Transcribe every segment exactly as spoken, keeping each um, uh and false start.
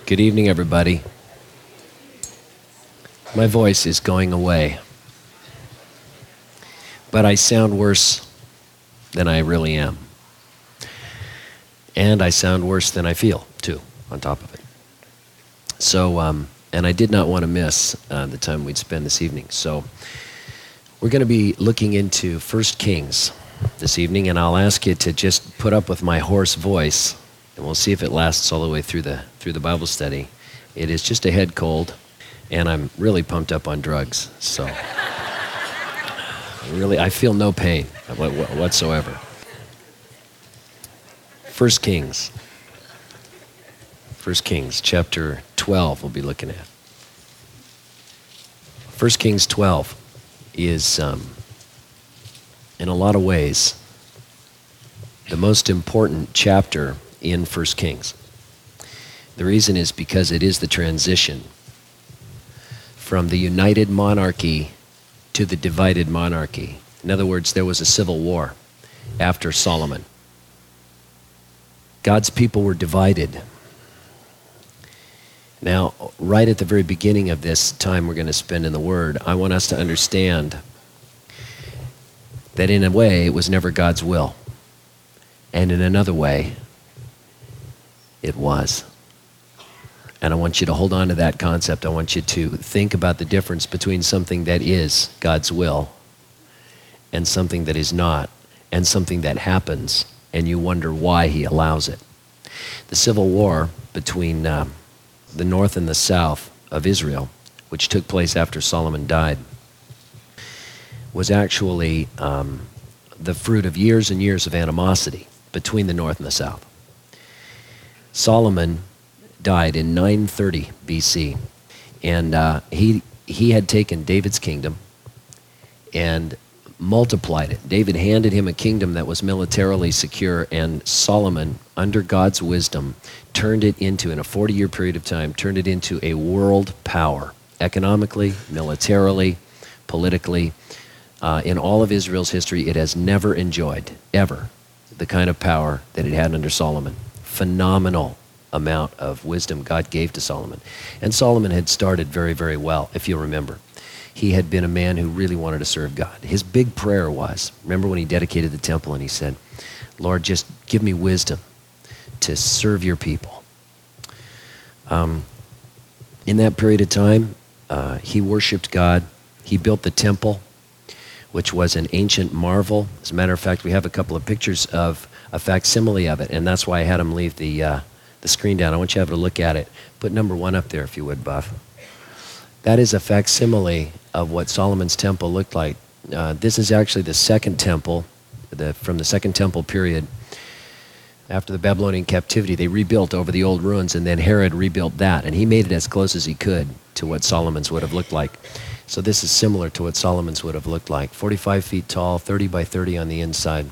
Good evening, everybody. My voice is going away, but I sound worse than I really am. And I sound worse than I feel, too, on top of it. So, um, and I did not want to miss uh, the time we'd spend this evening. So we're going to be looking into First Kings this evening, and I'll ask you to just put up with my hoarse voice, and we'll see if it lasts all the way through the through the Bible study. It is just a head cold, and I'm really pumped up on drugs, so really I feel no pain whatsoever. First Kings. First Kings, chapter twelve, we'll be looking at. First Kings twelve is, um, in a lot of ways, the most important chapter in First Kings. The reason is because it is the transition from the united monarchy to the divided monarchy. In other words, there was a civil war after Solomon. God's people were divided. Now, right at the very beginning of this time we're going to spend in the Word, I want us to understand that in a way it was never God's will. And in another way, it was. And I want you to hold on to that concept. I want you to think about the difference between something that is God's will and something that is not, and something that happens, and you wonder why he allows it. The civil war between uh, the north and the south of Israel, which took place after Solomon died, was actually um, the fruit of years and years of animosity between the north and the south. Solomon died in nine thirty B C, and uh, he he had taken David's kingdom and multiplied it. David handed him a kingdom that was militarily secure, and Solomon, under God's wisdom, turned it into, in a forty-year period of time, turned it into a world power, economically, militarily, politically. Uh, in all of Israel's history, it has never enjoyed, ever, the kind of power that it had under Solomon. Phenomenal amount of wisdom God gave to Solomon. And Solomon had started very, very well, if you'll remember. He had been a man who really wanted to serve God. His big prayer was, remember when he dedicated the temple and he said, Lord, just give me wisdom to serve your people. Um, in that period of time, uh, he worshiped God. He built the temple, which was an ancient marvel. As a matter of fact, we have a couple of pictures of a facsimile of it, and that's why I had him leave the uh, the screen down. I want you to have a look at it. Put number one up there, if you would, Buff. That is a facsimile of what Solomon's temple looked like. Uh, this is actually the second temple, the, from the second temple period. After the Babylonian captivity, they rebuilt over the old ruins, and then Herod rebuilt that, and he made it as close as he could to what Solomon's would have looked like. So this is similar to what Solomon's would have looked like. forty-five feet tall, thirty by thirty on the inside.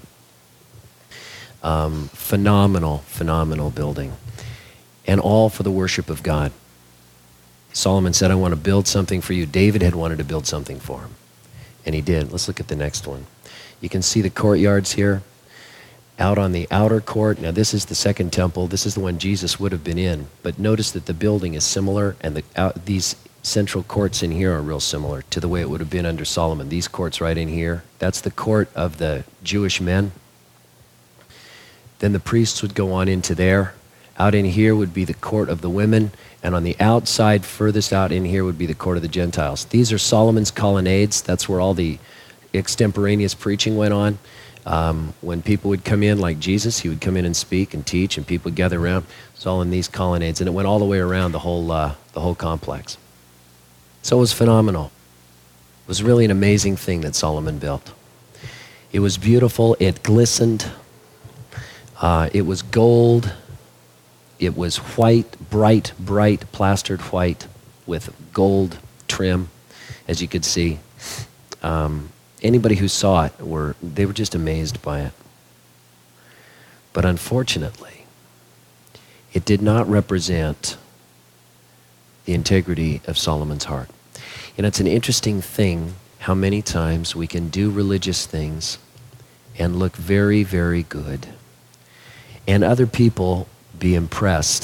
Um, phenomenal, phenomenal building. And all for the worship of God. Solomon said, I want to build something for you. David had wanted to build something for him. And he did. Let's look at the next one. You can see the courtyards here. Out on the outer court. Now this is the second temple. This is the one Jesus would have been in. But notice that the building is similar, and the, out, these central courts in here are real similar to the way it would have been under Solomon. These courts right in here. That's the court of the Jewish men. Then the priests would go on into there. Out in here would be the court of the women, and on the outside, furthest out in here, would be the court of the Gentiles. These are Solomon's colonnades. That's where all the extemporaneous preaching went on. Um, when people would come in, like Jesus, he would come in and speak and teach, and people would gather around. It's all in these colonnades, and it went all the way around the whole uh, the whole complex. So it was phenomenal. It was really an amazing thing that Solomon built. It was beautiful. It glistened. Uh, it was gold. It was white, bright, bright, plastered white with gold trim, as you could see. Um, anybody who saw it, were they were just amazed by it. But unfortunately, it did not represent the integrity of Solomon's heart. You know, it's an interesting thing how many times we can do religious things and look very, very good, and other people be impressed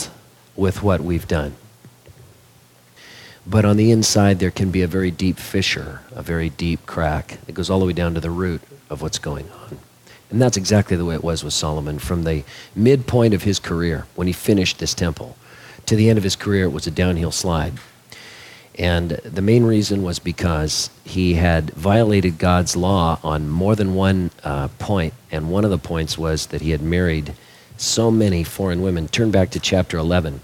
with what we've done. But on the inside, there can be a very deep fissure, a very deep crack that goes all the way down to the root of what's going on. And that's exactly the way it was with Solomon. From the midpoint of his career, when he finished this temple, to the end of his career, it was a downhill slide. And the main reason was because he had violated God's law on more than one uh, point, and one of the points was that he had married so many foreign women. Turn back to chapter eleven.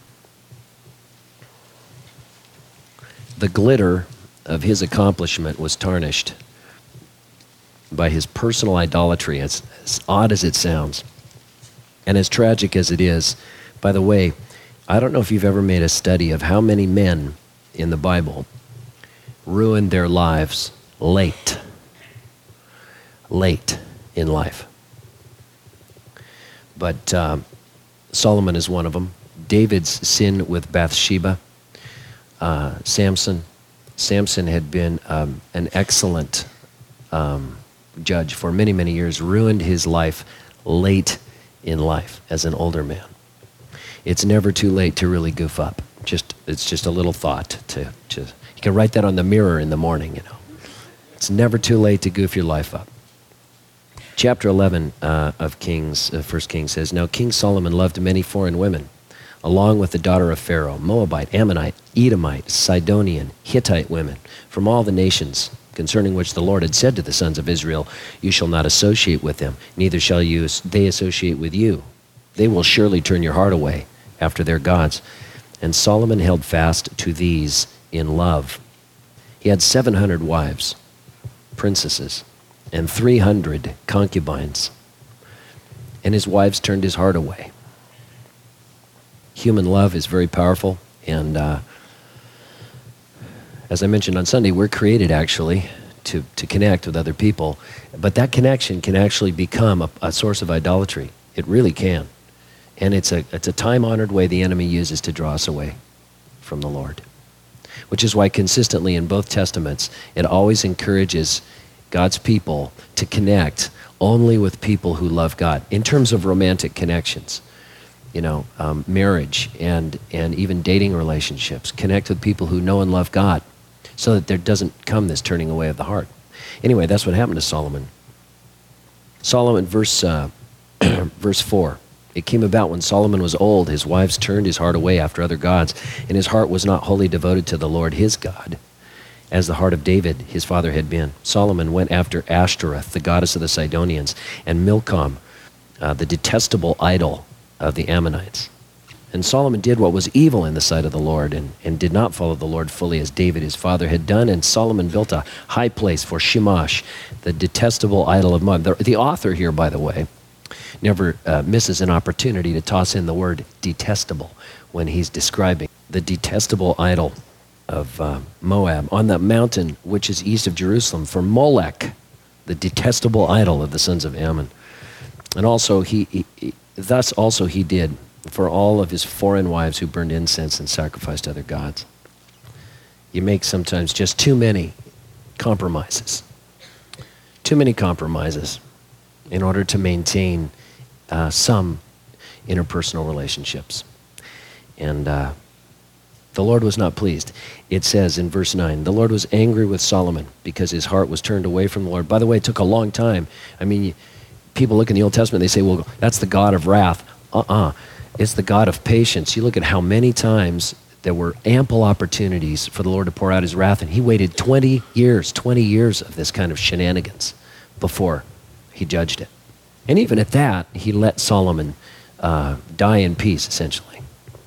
The glitter of his accomplishment was tarnished by his personal idolatry, as, as odd as it sounds, and as tragic as it is. By the way, I don't know if you've ever made a study of how many men in the Bible ruined their lives late, late in life. But uh, Solomon is one of them. David's sin with Bathsheba. Uh, Samson. Samson had been um, an excellent um, judge for many, many years, ruined his life late in life as an older man. It's never too late to really goof up. Just it's just a little thought to, to you can write that on the mirror in the morning, you know. It's never too late to goof your life up. Chapter eleven uh, of Kings, uh, First Kings says, Now King Solomon loved many foreign women, along with the daughter of Pharaoh, Moabite, Ammonite, Edomite, Sidonian, Hittite women, from all the nations concerning which the Lord had said to the sons of Israel, You shall not associate with them, neither shall you they associate with you. They will surely turn your heart away after their gods. And Solomon held fast to these in love. He had seven hundred wives, princesses, and three hundred concubines. And his wives turned his heart away. Human love is very powerful, and uh, as I mentioned on Sunday, we're created actually to, to connect with other people, but that connection can actually become a, a source of idolatry. It really can. And it's a, it's a time-honored way the enemy uses to draw us away from the Lord, which is why consistently in both Testaments, it always encourages God's people to connect only with people who love God in terms of romantic connections. You know, um, marriage and, and even dating relationships. Connect with people who know and love God so that there doesn't come this turning away of the heart. Anyway, that's what happened to Solomon. Solomon, verse, uh, verse four. It came about when Solomon was old, his wives turned his heart away after other gods, and his heart was not wholly devoted to the Lord his God, as the heart of David, his father, had been. Solomon went after Ashtoreth, the goddess of the Sidonians, and Milcom, uh, the detestable idol of the Ammonites. And Solomon did what was evil in the sight of the Lord, and, and did not follow the Lord fully as David his father had done. And Solomon built a high place for Shamash, the detestable idol of Moab. The, the author here, by the way, never uh, misses an opportunity to toss in the word detestable when he's describing the detestable idol of uh, Moab on the mountain which is east of Jerusalem, for Molech, the detestable idol of the sons of Ammon. And also he, he, he thus also he did for all of his foreign wives who burned incense and sacrificed to other gods. You make sometimes just too many compromises. Too many compromises in order to maintain uh, some interpersonal relationships. And uh, the Lord was not pleased. It says in verse nine, the Lord was angry with Solomon because his heart was turned away from the Lord. By the way, it took a long time. I mean, you, people look in the Old Testament, they say, well, that's the God of wrath. Uh-uh. It's the God of patience. You look at how many times there were ample opportunities for the Lord to pour out his wrath, and he waited twenty years, twenty years of this kind of shenanigans before he judged it. And even at that, he let Solomon uh, die in peace, essentially.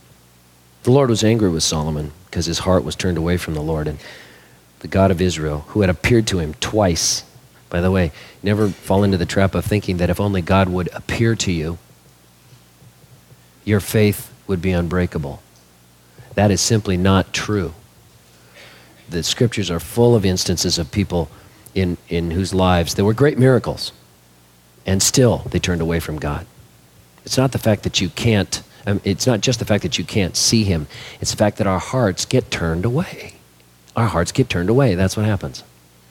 The Lord was angry with Solomon because his heart was turned away from the Lord, and the God of Israel, who had appeared to him twice. By the way, never fall into the trap of thinking that if only God would appear to you, your faith would be unbreakable. That is simply not true. The scriptures are full of instances of people in, in whose lives there were great miracles, and still they turned away from God. It's not the fact that you can't, um, it's not just the fact that you can't see him, it's the fact that our hearts get turned away. Our hearts get turned away, that's what happens.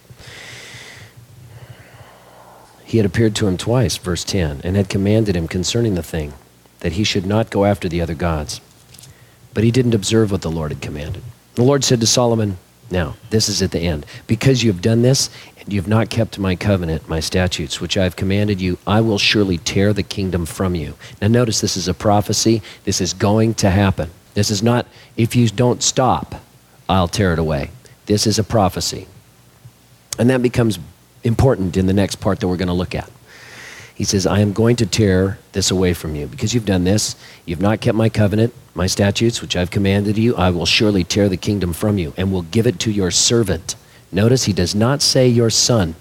He had appeared to him twice, verse ten, and had commanded him concerning the thing, that he should not go after the other gods. but he didn't observe what the Lord had commanded. The Lord said to Solomon, now, this is at the end. Because you have done this, and you have not kept my covenant, my statutes, which I have commanded you, I will surely tear the kingdom from you. Now notice this is a prophecy. This is going to happen. This is not, if you don't stop, I'll tear it away. This is a prophecy. And that becomes important in the next part that we're going to look at. He says, I am going to tear this away from you. Because you've done this, you've not kept my covenant, my statutes, which I've commanded you, I will surely tear the kingdom from you and will give it to your servant. Notice he does not say your son.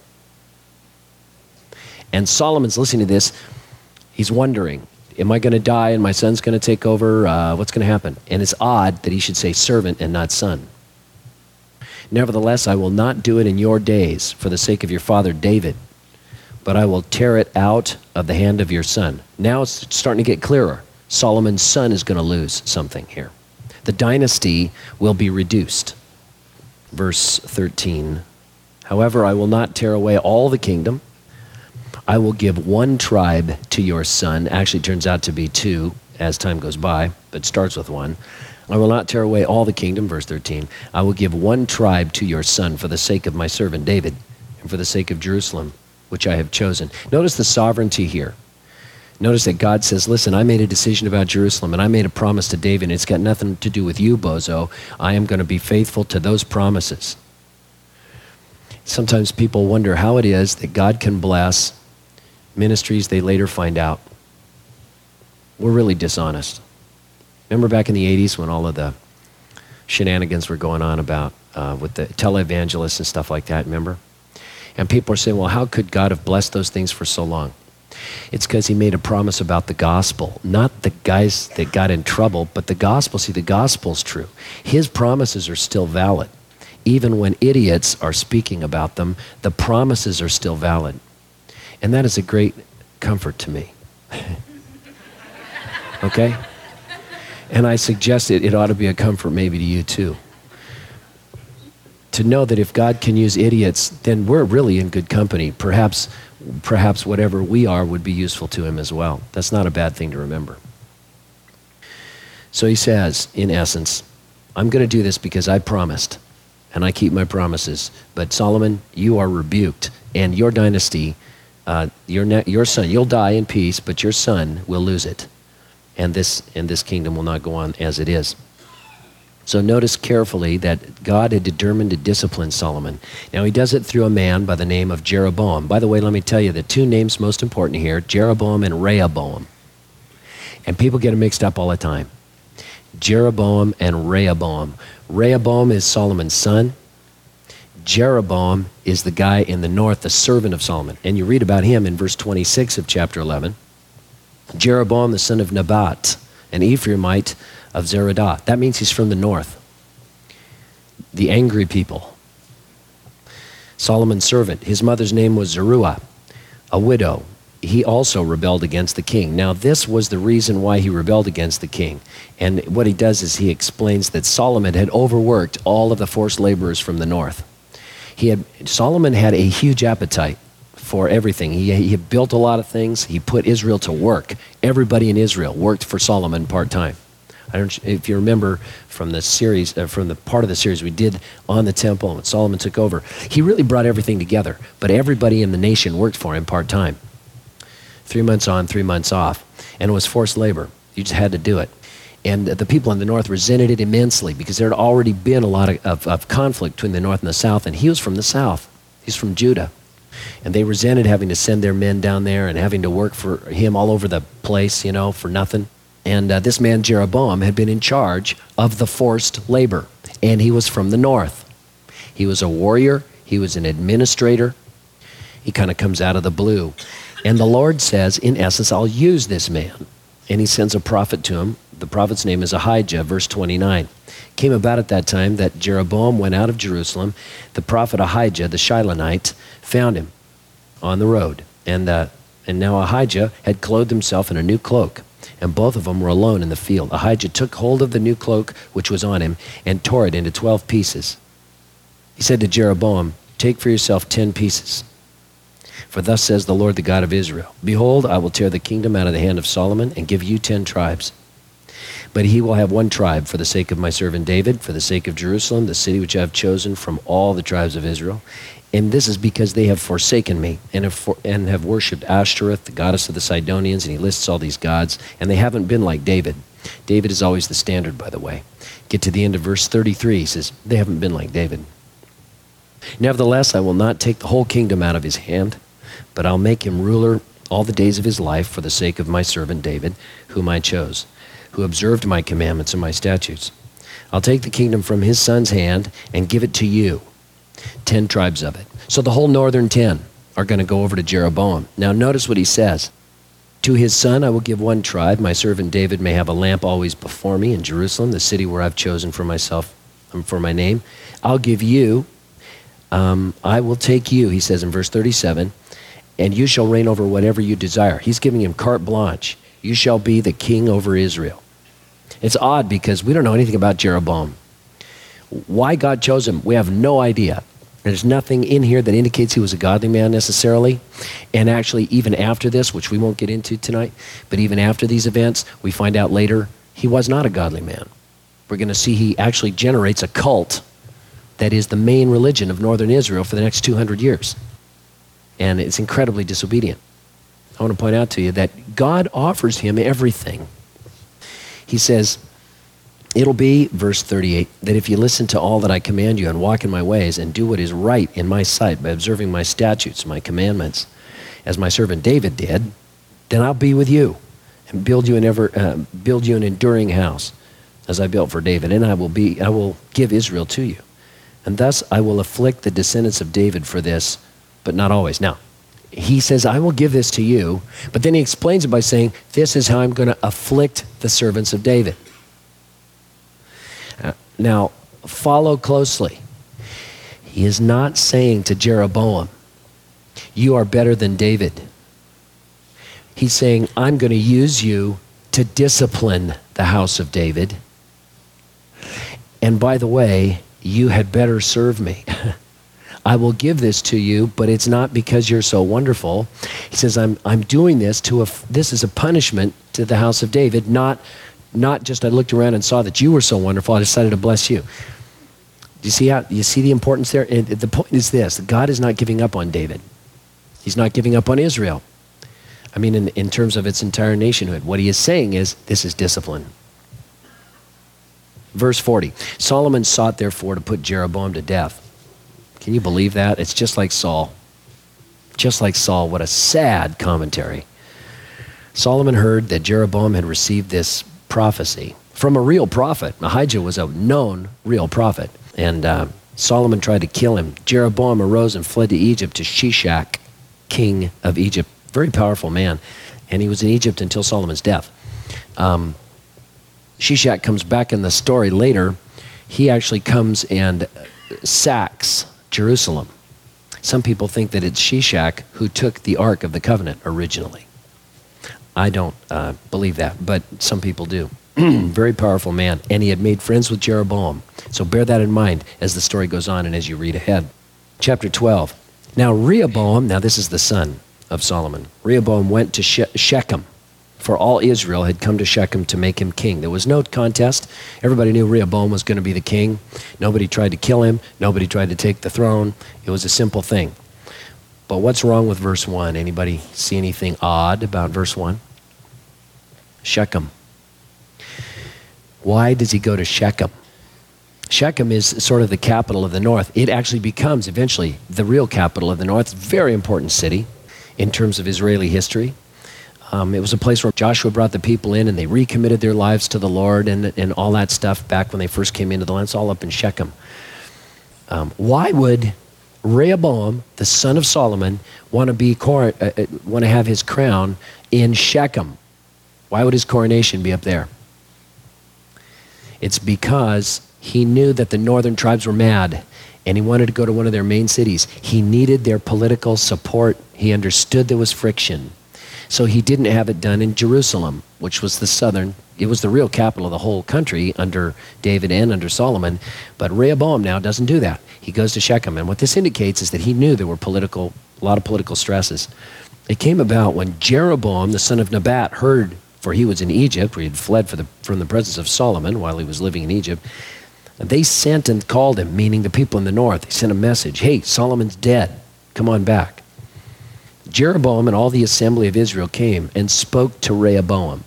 And Solomon's listening to this. He's wondering, am I going to die and my son's going to take over? Uh, what's going to happen? And it's odd that he should say servant and not son. Nevertheless, I will not do it in your days for the sake of your father David, but I will tear it out of the hand of your son. Now it's starting to get clearer. Solomon's son is going to lose something here. The dynasty will be reduced. Verse thirteen, however, I will not tear away all the kingdom. I will give one tribe to your son. Actually, it turns out to be two as time goes by, but starts with one. I will not tear away all the kingdom, verse thirteen. I will give one tribe to your son for the sake of my servant David and for the sake of Jerusalem, which I have chosen. Notice the sovereignty here. Notice that God says, listen, I made a decision about Jerusalem, and I made a promise to David, and it's got nothing to do with you, bozo. I am going to be faithful to those promises. Sometimes people wonder how it is that God can bless ministries they later find out we're really dishonest. Remember back in the eighties when all of the shenanigans were going on about uh, with the televangelists and stuff like that, remember? And people are saying, well, how could God have blessed those things for so long? It's because he made a promise about the gospel, not the guys that got in trouble, but the gospel. See, the gospel's true. His promises are still valid. Even when idiots are speaking about them, the promises are still valid. And that is a great comfort to me. Okay? And I suggest it, it ought to be a comfort maybe to you too. To know that if God can use idiots, then we're really in good company. Perhaps, perhaps whatever we are would be useful to him as well. That's not a bad thing to remember. So he says, in essence, I'm going to do this because I promised, and I keep my promises. But Solomon, you are rebuked, and your dynasty, uh, your ne- your son, you'll die in peace, but your son will lose it, and this and this kingdom will not go on as it is. So notice carefully that God had determined to discipline Solomon. Now he does it through a man by the name of Jeroboam. By the way, let me tell you the two names most important here, Jeroboam and Rehoboam. And people get them mixed up all the time. Jeroboam and Rehoboam. Rehoboam is Solomon's son. Jeroboam is the guy in the north, the servant of Solomon. And you read about him in verse twenty-six of chapter eleven. Jeroboam, the son of Nebat, an Ephraimite of Zeradah. That means he's from the north. The angry people. Solomon's servant. His mother's name was Zeruiah, a widow. He also rebelled against the king. Now, this was the reason why he rebelled against the king. And what he does is he explains that Solomon had overworked all of the forced laborers from the north. He had Solomon had a huge appetite for everything. He, he had built a lot of things. He put Israel to work. Everybody in Israel worked for Solomon part-time. I don't, if you remember from the series, uh, from the part of the series we did on the temple and when Solomon took over, he really brought everything together. But everybody in the nation worked for him part-time. Three months on, three months off. And it was forced labor. You just had to do it. And the people in the north resented it immensely because there had already been a lot of, of, of conflict between the north and the south. And he was from the south. He's from Judah. And they resented having to send their men down there and having to work for him all over the place, you know, for nothing. And uh, this man, Jeroboam, had been in charge of the forced labor. And he was from the north. He was a warrior. He was an administrator. He kind of comes out of the blue. And the Lord says, in essence, I'll use this man. And he sends a prophet to him. The prophet's name is Ahijah, verse twenty-nine. Came about at that time that Jeroboam went out of Jerusalem. The prophet Ahijah, the Shilonite, found him on the road. And, uh, and now Ahijah had clothed himself in a new cloak. And both of them were alone in the field. Ahijah took hold of the new cloak which was on him and tore it into twelve pieces. He said to Jeroboam, take for yourself ten pieces. For thus says the Lord, the God of Israel, behold, I will tear the kingdom out of the hand of Solomon and give you ten tribes. But he will have one tribe for the sake of my servant David, for the sake of Jerusalem, the city which I have chosen from all the tribes of Israel. And this is because they have forsaken me and have, for, and have worshipped Ashtoreth, the goddess of the Sidonians, and he lists all these gods, and they haven't been like David. David is always the standard, by the way. Get to the end of verse thirty-three, he says, they haven't been like David. Nevertheless, I will not take the whole kingdom out of his hand, but I'll make him ruler all the days of his life for the sake of my servant David, whom I chose, who observed my commandments and my statutes. I'll take the kingdom from his son's hand and give it to you, ten tribes of it. So the whole northern ten are going to go over to Jeroboam. Now notice what he says. To his son I will give one tribe. My servant David may have a lamp always before me in Jerusalem, the city where I've chosen for myself, um, for my name. I'll give you, um, I will take you, he says in verse thirty-seven, and you shall reign over whatever you desire. He's giving him carte blanche. You shall be the king over Israel. It's odd because we don't know anything about Jeroboam. Why God chose him, we have no idea. There's nothing in here that indicates he was a godly man necessarily. And actually, even after this, which we won't get into tonight, but even after these events, we find out later he was not a godly man. We're going to see he actually generates a cult that is the main religion of northern Israel for the next two hundred years. And it's incredibly disobedient. I want to point out to you that God offers him everything. He says, it'll be, verse thirty-eight, that if you listen to all that I command you and walk in my ways and do what is right in my sight by observing my statutes, my commandments, as my servant David did, then I'll be with you and build you an ever uh, build you an enduring house, as I built for David, and I will be I will give Israel to you, and thus I will afflict the descendants of David for this, but not always. Now, he says, I will give this to you, but then he explains it by saying, this is how I'm going to afflict the servants of David. Uh, now, follow closely. He is not saying to Jeroboam, you are better than David. He's saying, I'm going to use you to discipline the house of David. And by the way, you had better serve me. I will give this to you, but it's not because you're so wonderful. He says, I'm I'm doing this to a, this is a punishment to the house of David, not not just I looked around and saw that you were so wonderful, I decided to bless you. Do you see how, you see the importance there? And the point is this, God is not giving up on David. He's not giving up on Israel. I mean, in, in terms of its entire nationhood. What he is saying is, this is discipline. Verse forty, Solomon sought therefore to put Jeroboam to death. Can you believe that? It's just like Saul. Just like Saul. What a sad commentary. Solomon heard that Jeroboam had received this prophecy from a real prophet. Ahijah was a known real prophet. And uh, Solomon tried to kill him. Jeroboam arose and fled to Egypt to Shishak, king of Egypt. Very powerful man. And he was in Egypt until Solomon's death. Um, Shishak comes back in the story later. He actually comes and sacks Jerusalem. Some people think that it's Shishak who took the Ark of the Covenant originally. I don't uh, believe that, but some people do. Very powerful man, and he had made friends with Jeroboam. So bear that in mind as the story goes on and as you read ahead. Chapter twelve. Now Rehoboam, now this is the son of Solomon. Rehoboam went to she- Shechem, for all Israel had come to Shechem to make him king. There was no contest. Everybody knew Rehoboam was going to be the king. Nobody tried to kill him. Nobody tried to take the throne. It was a simple thing. But what's wrong with verse one? Anybody see anything odd about verse one? Shechem. Why does he go to Shechem? Shechem is sort of the capital of the north. It actually becomes eventually the real capital of the north. It's a very important city in terms of Israeli history. Um, it was a place where Joshua brought the people in and they recommitted their lives to the Lord and, and all that stuff back when they first came into the land. It's all up in Shechem. Um, why would Rehoboam, the son of Solomon, want to be cor- uh, uh, want to have his crown in Shechem? Why would his coronation be up there? It's because he knew that the northern tribes were mad and he wanted to go to one of their main cities. He needed their political support. He understood there was friction. So he didn't have it done in Jerusalem, which was the southern, it was the real capital of the whole country under David and under Solomon. But Rehoboam now doesn't do that. He goes to Shechem. And what this indicates is that he knew there were political, a lot of political stresses. It came about when Jeroboam, the son of Nebat, heard for he was in Egypt, where he had fled for the, from the presence of Solomon while he was living in Egypt. And they sent and called him, meaning the people in the north. They sent a message, hey, Solomon's dead. Come on back. Jeroboam and all the assembly of Israel came and spoke to Rehoboam.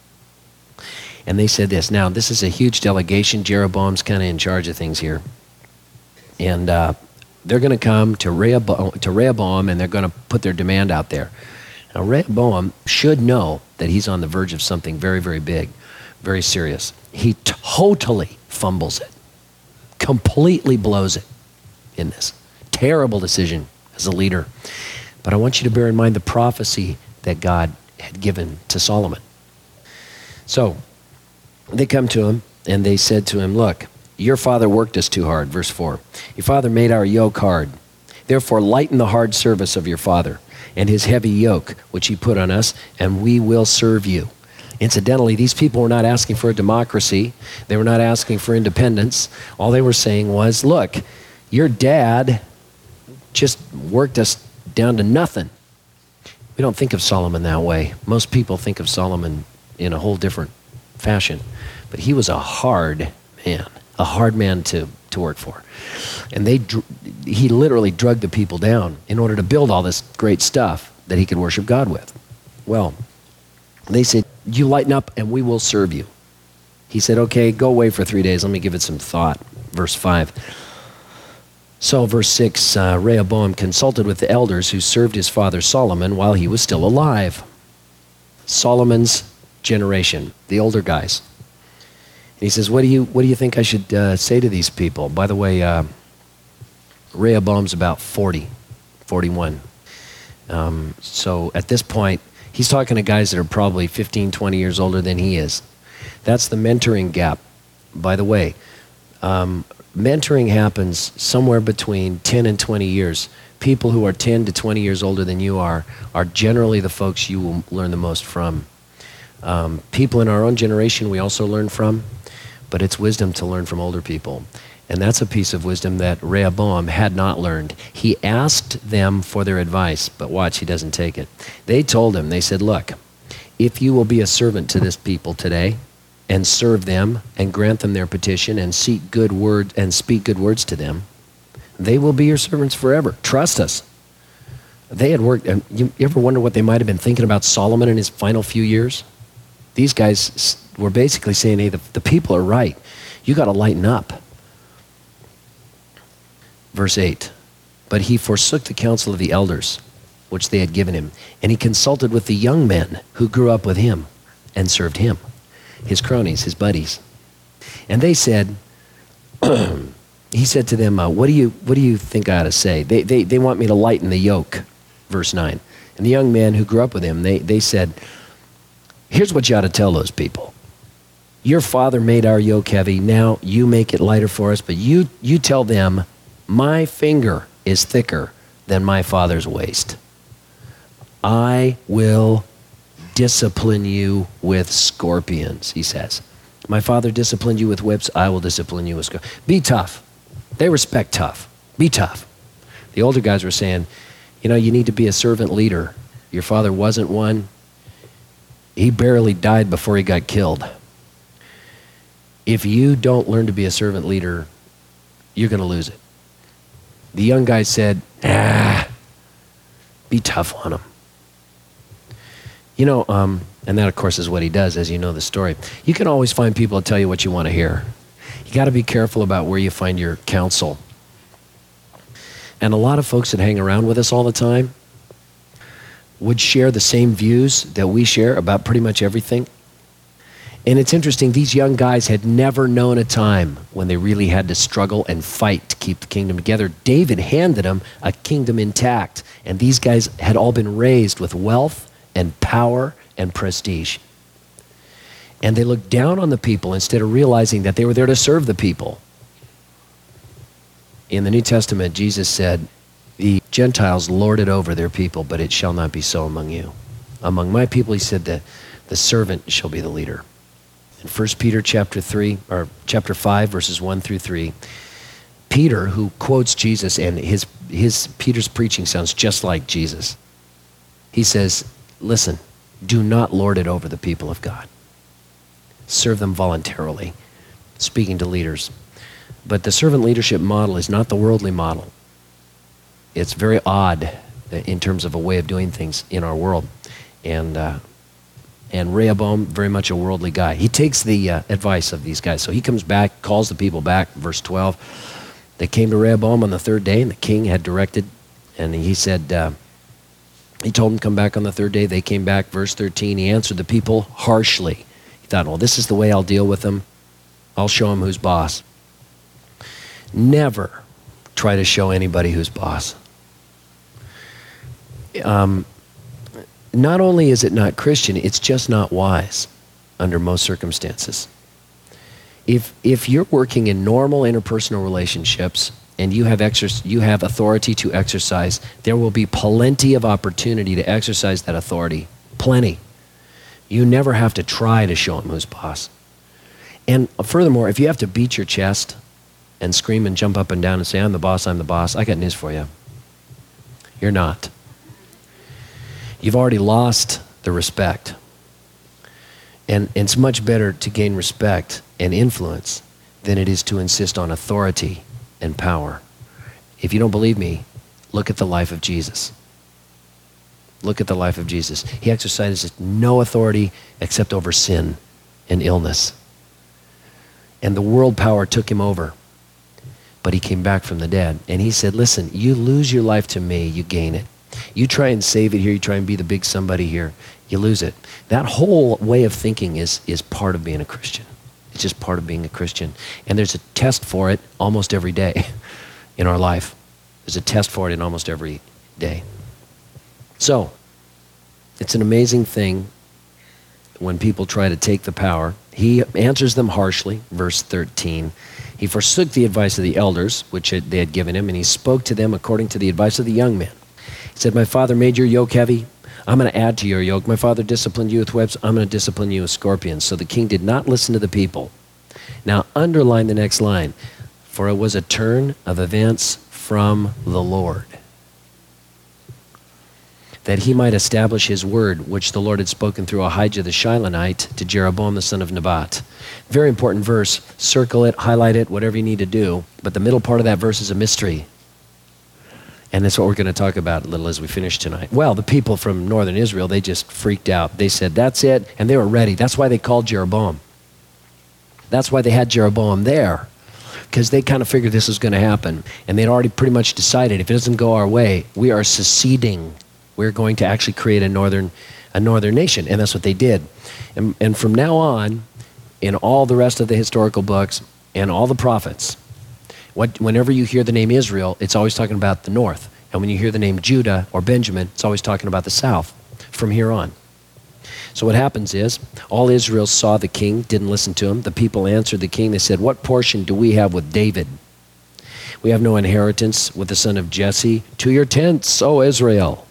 And they said this. Now, this is a huge delegation. Jeroboam's kind of in charge of things here. And uh, they're going to come to Rehoboam, to Rehoboam, and they're going to put their demand out there. Now, Rehoboam should know that he's on the verge of something very, very big, very serious. He totally fumbles it, completely blows it in this. Terrible decision as a leader. But I want you to bear in mind the prophecy that God had given to Solomon. So they come to him, and they said to him, look, your father worked us too hard, verse four. Your father made our yoke hard. Therefore, lighten the hard service of your father and his heavy yoke, which he put on us, and we will serve you. Incidentally, these people were not asking for a democracy. They were not asking for independence. All they were saying was, look, your dad just worked us down to nothing. We don't think of Solomon that way. Most people think of Solomon in a whole different fashion. But he was a hard man, a hard man to, to work for. And they, he literally drugged the people down in order to build all this great stuff that he could worship God with. Well, they said, you lighten up and we will serve you. He said, okay, go away for three days. Let me give it some thought. Verse five. So verse six, uh, Rehoboam consulted with the elders who served his father Solomon while he was still alive. Solomon's generation, the older guys. And he says, what do you what do you think I should uh, say to these people? By the way, uh, Rehoboam's about forty, forty-one. Um, so at this point, he's talking to guys that are probably fifteen, twenty years older than he is. That's the mentoring gap. By the way, um, mentoring happens somewhere between ten and twenty years. People who are ten to twenty years older than you are are generally the folks you will learn the most from. Um, people in our own generation we also learn from, but it's wisdom to learn from older people. And that's a piece of wisdom that Rehoboam had not learned. He asked them for their advice, but watch, he doesn't take it. They told him, they said, look, if you will be a servant to this people today and serve them and grant them their petition and seek good word and speak good words to them, they will be your servants forever. Trust us. They had worked, and you ever wonder what they might have been thinking about Solomon in his final few years? These guys were basically saying, hey, the, the people are right. You got to lighten up. Verse eight, but he forsook the counsel of the elders, which they had given him, and he consulted with the young men who grew up with him and served him, his cronies, his buddies. And they said, he said to them, uh, what do you what do you think I ought to say? They, they, they want me to lighten the yoke, verse nine. And the young men who grew up with him, they, they said, here's what you ought to tell those people. Your father made our yoke heavy. Now you make it lighter for us. But you, you tell them, my finger is thicker than my father's waist. I will discipline you with scorpions, he says. My father disciplined you with whips. I will discipline you with scorpions. Be tough. They respect tough. Be tough. The older guys were saying, you know, you need to be a servant leader. Your father wasn't one. He barely died before he got killed. If you don't learn to be a servant leader, you're going to lose it. The young guy said, ah, be tough on him. You know, um, and that, of course, is what he does, as you know the story. You can always find people to tell you what you want to hear. You got to be careful about where you find your counsel. And a lot of folks that hang around with us all the time would share the same views that we share about pretty much everything. And it's interesting, these young guys had never known a time when they really had to struggle and fight to keep the kingdom together. David handed them a kingdom intact, and these guys had all been raised with wealth and power and prestige. And they looked down on the people instead of realizing that they were there to serve the people. In the New Testament, Jesus said, the Gentiles lord it over their people, but it shall not be so among you. Among my people, he said, that the servant shall be the leader. In First Peter chapter three, or chapter five, verses one through three, Peter, who quotes Jesus, and his his Peter's preaching sounds just like Jesus. He says, listen, Do not lord it over the people of God. Serve them voluntarily, speaking to leaders. But the servant leadership model is not the worldly model. It's very odd in terms of a way of doing things in our world. And uh, and Rehoboam, very much a worldly guy. He takes the uh, advice of these guys. So he comes back, calls the people back, verse twelve. They came to Rehoboam on the third day, and the king had directed, and he said, uh, he told them to come back on the third day. They came back, verse thirteen. He answered the people harshly. He thought, well, this is the way I'll deal with them. I'll show them who's boss. Never try to show anybody who's boss. Um, not only is it not Christian, it's just not wise under most circumstances. If if you're working in normal interpersonal relationships and you have exer- you have authority to exercise, there will be plenty of opportunity to exercise that authority. Plenty. You never have to try to show them who's boss. And furthermore, if you have to beat your chest and scream and jump up and down and say, I'm the boss, I'm the boss, I got news for you. You're not. You've already lost the respect. And, and it's much better to gain respect and influence than it is to insist on authority and power. If you don't believe me, look at the life of Jesus. Look at the life of Jesus. He exercises no authority except over sin and illness. And the world power took him over. But he came back from the dead. And he said, listen, you lose your life to me, you gain it. You try and save it here, you try and be the big somebody here, you lose it. That whole way of thinking is, is part of being a Christian. It's just part of being a Christian. And there's a test for it almost every day in our life. There's a test for it in almost every day. So, it's an amazing thing when people try to take the power. He answers them harshly, verse thirteen. He forsook the advice of the elders, which they had given him, and he spoke to them according to the advice of the young men. He said, my father made your yoke heavy. I'm going to add to your yoke. My father disciplined you with whips. I'm going to discipline you with scorpions. So the king did not listen to the people. Now, underline the next line. For it was a turn of events from the Lord, that he might establish his word, which the Lord had spoken through Ahijah the Shilonite to Jeroboam the son of Nebat. Very important verse. Circle it, highlight it, whatever you need to do. But the middle part of that verse is a mystery. And that's what we're going to talk about a little as we finish tonight. Well, the people from northern Israel, they just freaked out. They said, that's it. And they were ready. That's why they called Jeroboam. That's why they had Jeroboam there. Because they kind of figured this was going to happen. And they'd already pretty much decided, if it doesn't go our way, we are seceding. We're going to actually create a northern a northern nation. And that's what they did. And, and from now on, in all the rest of the historical books and all the prophets, what, whenever you hear the name Israel, it's always talking about the north. And when you hear the name Judah or Benjamin, it's always talking about the south from here on. So what happens is, all Israel saw the king, didn't listen to him. The people answered the king. They said, what portion do we have with David? We have no inheritance with the son of Jesse. To your tents, O Israel.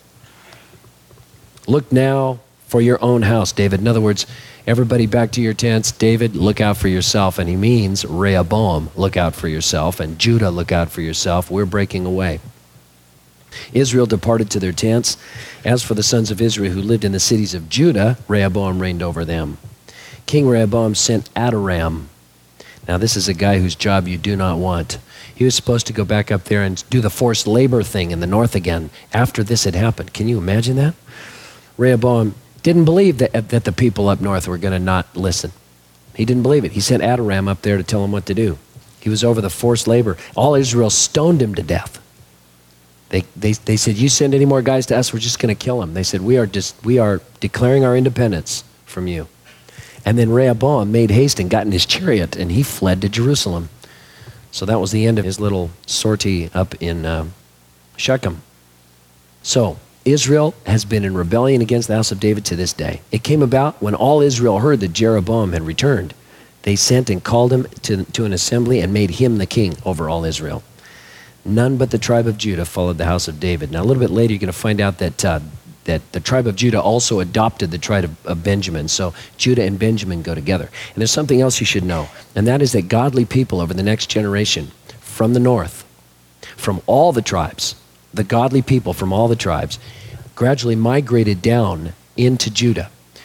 Look now for your own house, David. In other words, everybody back to your tents. David, look out for yourself. And he means Rehoboam, look out for yourself. And Judah, look out for yourself. We're breaking away. Israel departed to their tents. As for the sons of Israel who lived in the cities of Judah, Rehoboam reigned over them. King Rehoboam sent Adoram. Now this is a guy whose job you do not want. He was supposed to go back up there and do the forced labor thing in the north again after this had happened. Can you imagine that? Rehoboam didn't believe that, that the people up north were going to not listen. He didn't believe it. He sent Adoram up there to tell him what to do. He was over the forced labor. All Israel stoned him to death. They, they, they said, you send any more guys to us, we're just going to kill him. They said, we are just we are declaring our independence from you. And then Rehoboam made haste and got in his chariot, and he fled to Jerusalem. So that was the end of his little sortie up in uh, Shechem. So Israel has been in rebellion against the house of David to this day. It came about when all Israel heard that Jeroboam had returned. They sent and called him to, to an assembly and made him the king over all Israel. None but the tribe of Judah followed the house of David. Now, a little bit later, you're going to find out that uh, that the tribe of Judah also adopted the tribe of, of Benjamin. So Judah and Benjamin go together. And there's something else you should know, and that is that godly people over the next generation from the north, from all the tribes, the godly people from all the tribes, gradually migrated down into Judah.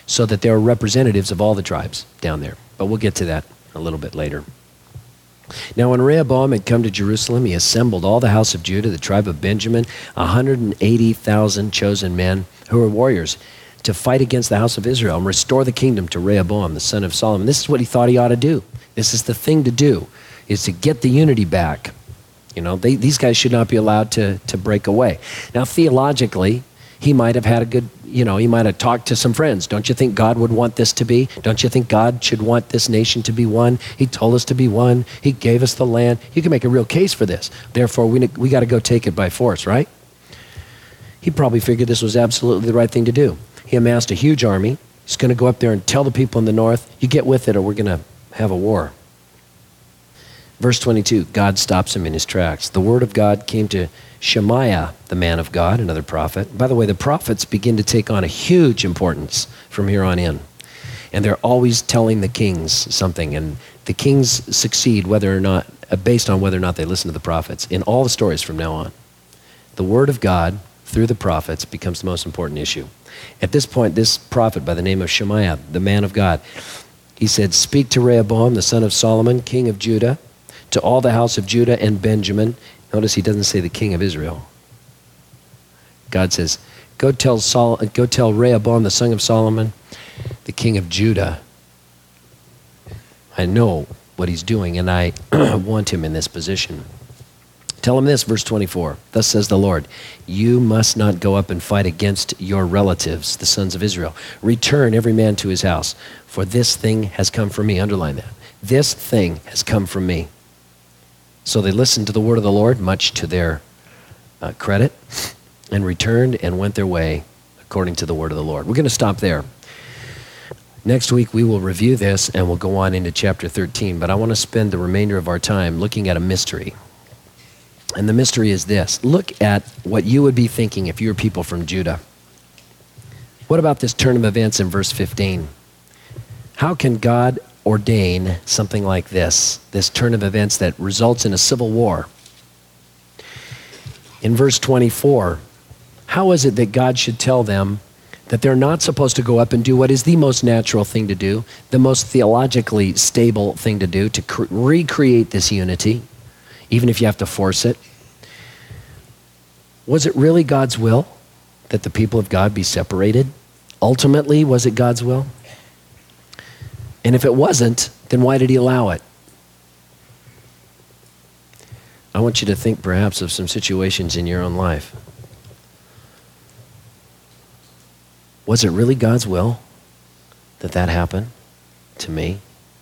so that there are representatives of all the tribes down there. But we'll get to that a little bit later. Now, when Rehoboam had come to Jerusalem, he assembled all the house of Judah, the tribe of Benjamin, one hundred eighty thousand chosen men who were warriors, to fight against the house of Israel and restore the kingdom to Rehoboam, the son of Solomon. This is what he thought he ought to do. This is the thing to do, is to get the unity back. You know, they, these guys should not be allowed to, to break away. Now, theologically, he might have had a good, you know, he might have talked to some friends. Don't you think God would want this to be? Don't you think God should want this nation to be one? He told us to be one. He gave us the land. You can make a real case for this. Therefore, we, we got to go take it by force, right? He probably figured this was absolutely the right thing to do. He amassed a huge army. He's going to go up there and tell the people in the north, you get with it or we're going to have a war. Verse twenty-two, God stops him in his tracks. The word of God came to Shemaiah, the man of God, another prophet. By the way, the prophets begin to take on a huge importance from here on in. And they're always telling the kings something. And the kings succeed whether or not, uh, based on whether or not they listen to the prophets. In all the stories from now on, the word of God through the prophets becomes the most important issue. At this point, this prophet by the name of Shemaiah, the man of God, he said, speak to Rehoboam, the son of Solomon, king of Judah, to all the house of Judah and Benjamin. Notice he doesn't say the king of Israel. God says, go tell Sol- go tell Rehoboam, the son of Solomon, the king of Judah. I know what he's doing, and I want him in this position. Tell him this, verse twenty-four. Thus says the Lord, you must not go up and fight against your relatives, the sons of Israel. Return every man to his house, for this thing has come from me. Underline that. This thing has come from me. So they listened to the word of the Lord, much to their uh, credit, and returned and went their way according to the word of the Lord. We're going to stop there. Next week we will review this and we'll go on into chapter thirteen, but I want to spend the remainder of our time looking at a mystery. And the mystery is this. Look at what you would be thinking if you were people from Judah. What about this turn of events in verse fifteen? How can God ordain something like this, this turn of events that results in a civil war? In verse twenty-four, how is it that God should tell them that they're not supposed to go up and do what is the most natural thing to do, the most theologically stable thing to do, to cre- recreate this unity, even if you have to force it? Was it really God's will that the people of God be separated? Ultimately, was it God's will? And if it wasn't, then why did he allow it? I want you to think perhaps of some situations in your own life. Was it really God's will that that happened to me?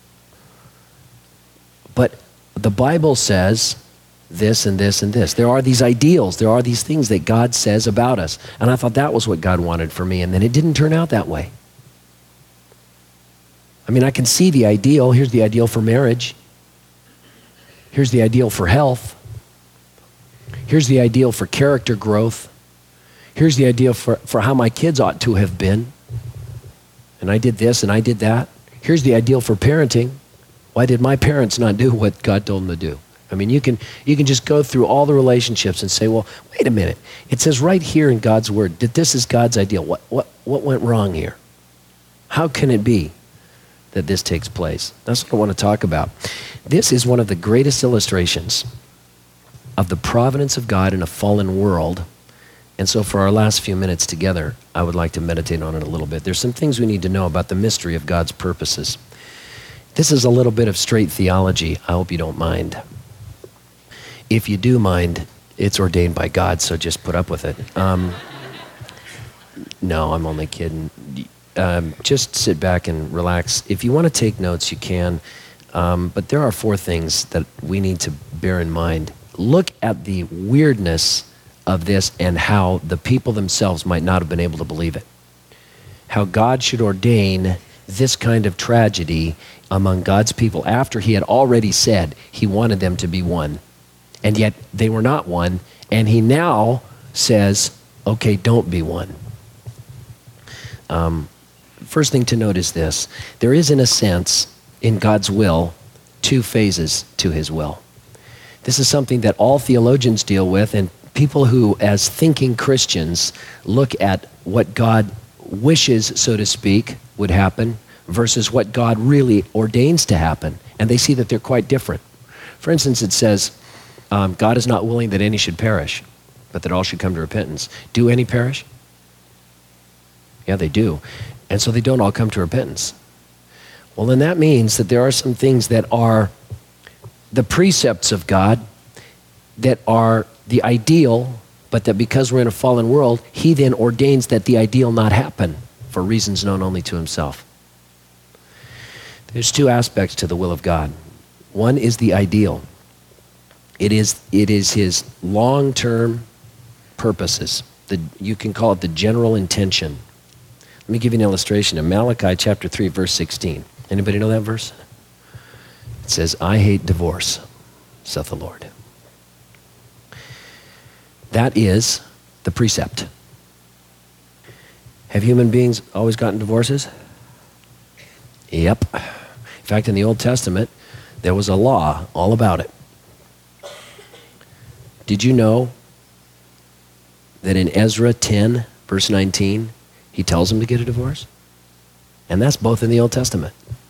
But the Bible says this and this and this. There are these ideals. There are these things that God says about us. And I thought that was what God wanted for me, and then it didn't turn out that way. I mean, I can see the ideal. Here's the ideal for marriage. Here's the ideal for health. Here's the ideal for character growth. Here's the ideal for, for how my kids ought to have been. And I did this and I did that. Here's the ideal for parenting. Why did my parents not do what God told them to do? I mean, you can you can just go through all the relationships and say, well, wait a minute. It says right here in God's word that this is God's ideal. What what what went wrong here? How can it be that this takes place? That's what I want to talk about. This is one of the greatest illustrations of the providence of God in a fallen world. And so for our last few minutes together, I would like to meditate on it a little bit. There's some things we need to know about the mystery of God's purposes. This is a little bit of straight theology. I hope you don't mind. If you do mind, it's ordained by God, so just put up with it. Um, no, I'm only kidding. Um, just sit back and relax. If you want to take notes, you can. Um, but there are four things that we need to bear in mind. Look at the weirdness of this and how the people themselves might not have been able to believe it. How God should ordain this kind of tragedy among God's people after he had already said he wanted them to be one. And yet they were not one. And he now says, okay, don't be one. Um, first thing to note is this. There is, in a sense, in God's will, two phases to his will. This is something that all theologians deal with, and people who, as thinking Christians, look at what God wishes, so to speak, would happen versus what God really ordains to happen. And they see that they're quite different. For instance, it says, um, God is not willing that any should perish, but that all should come to repentance. Do any perish? Yeah, they do. And so they don't all come to repentance. Well, then that means that there are some things that are the precepts of God that are the ideal, but that because we're in a fallen world, he then ordains that the ideal not happen for reasons known only to himself. There's two aspects to the will of God. One is the ideal. It is, it is his long-term purposes. The, you can call it the general intention. Let me give you an illustration. In Malachi chapter three, verse sixteen. Anybody know that verse? It says, I hate divorce, saith the Lord. That is the precept. Have human beings always gotten divorces? Yep. In fact, in the Old Testament, there was a law all about it. Did you know that in Ezra ten, verse nineteen, he tells them to get a divorce? And that's both in the Old Testament.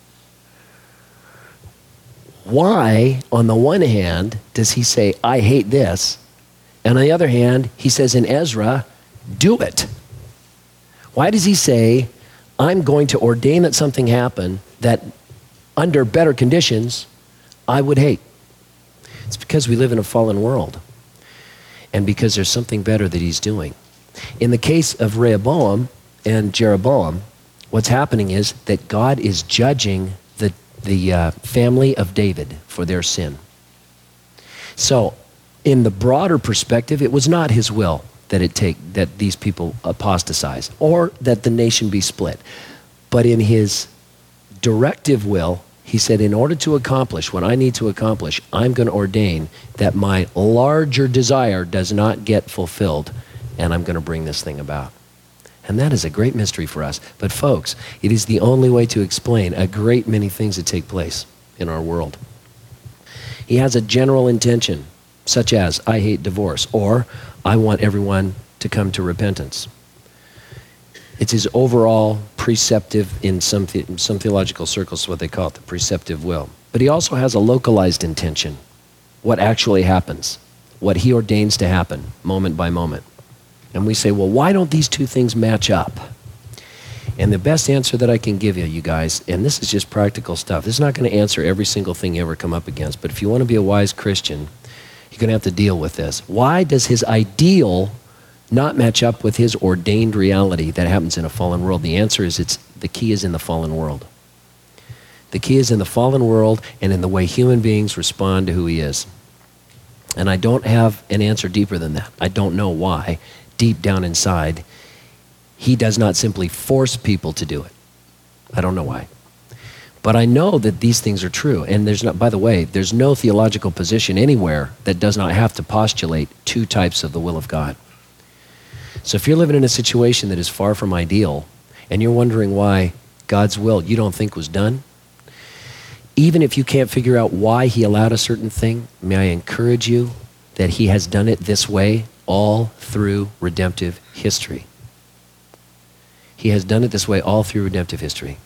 Why, on the one hand, does he say, I hate this? And on the other hand, he says in Ezra, do it. Why does he say, I'm going to ordain that something happen that under better conditions, I would hate? It's because we live in a fallen world. And because there's something better that he's doing. In the case of Rehoboam and Jeroboam, what's happening is that God is judging the, the uh, family of David for their sin. So, in the broader perspective, it was not his will that it take that these people apostatize or that the nation be split. But in his directive will, he said, in order to accomplish what I need to accomplish, I'm going to ordain that my larger desire does not get fulfilled, and I'm going to bring this thing about. And that is a great mystery for us. But folks, it is the only way to explain a great many things that take place in our world. He has a general intention, such as, I hate divorce, or I want everyone to come to repentance. It's his overall preceptive, in some, the, in some theological circles, what they call it, the preceptive will. But he also has a localized intention, what actually happens, what he ordains to happen, moment by moment. And we say, well, why don't these two things match up? And the best answer that I can give you, you guys, and this is just practical stuff. This is not going to answer every single thing you ever come up against, but if you want to be a wise Christian, you're going to have to deal with this. Why does his ideal not match up with his ordained reality that happens in a fallen world? The answer is it's the key is in the fallen world. The key is in the fallen world and in the way human beings respond to who he is. And I don't have an answer deeper than that. I don't know why. Deep down inside, he does not simply force people to do it. I don't know why. But I know that these things are true. And there's not, by the way, there's no theological position anywhere that does not have to postulate two types of the will of God. So if you're living in a situation that is far from ideal, and you're wondering why God's will you don't think was done, even if you can't figure out why he allowed a certain thing, may I encourage you that he has done it this way all through redemptive history. He has done it this way all through redemptive history.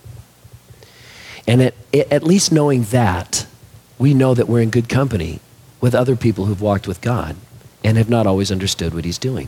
And at, at least knowing that, we know that we're in good company with other people who've walked with God and have not always understood what he's doing.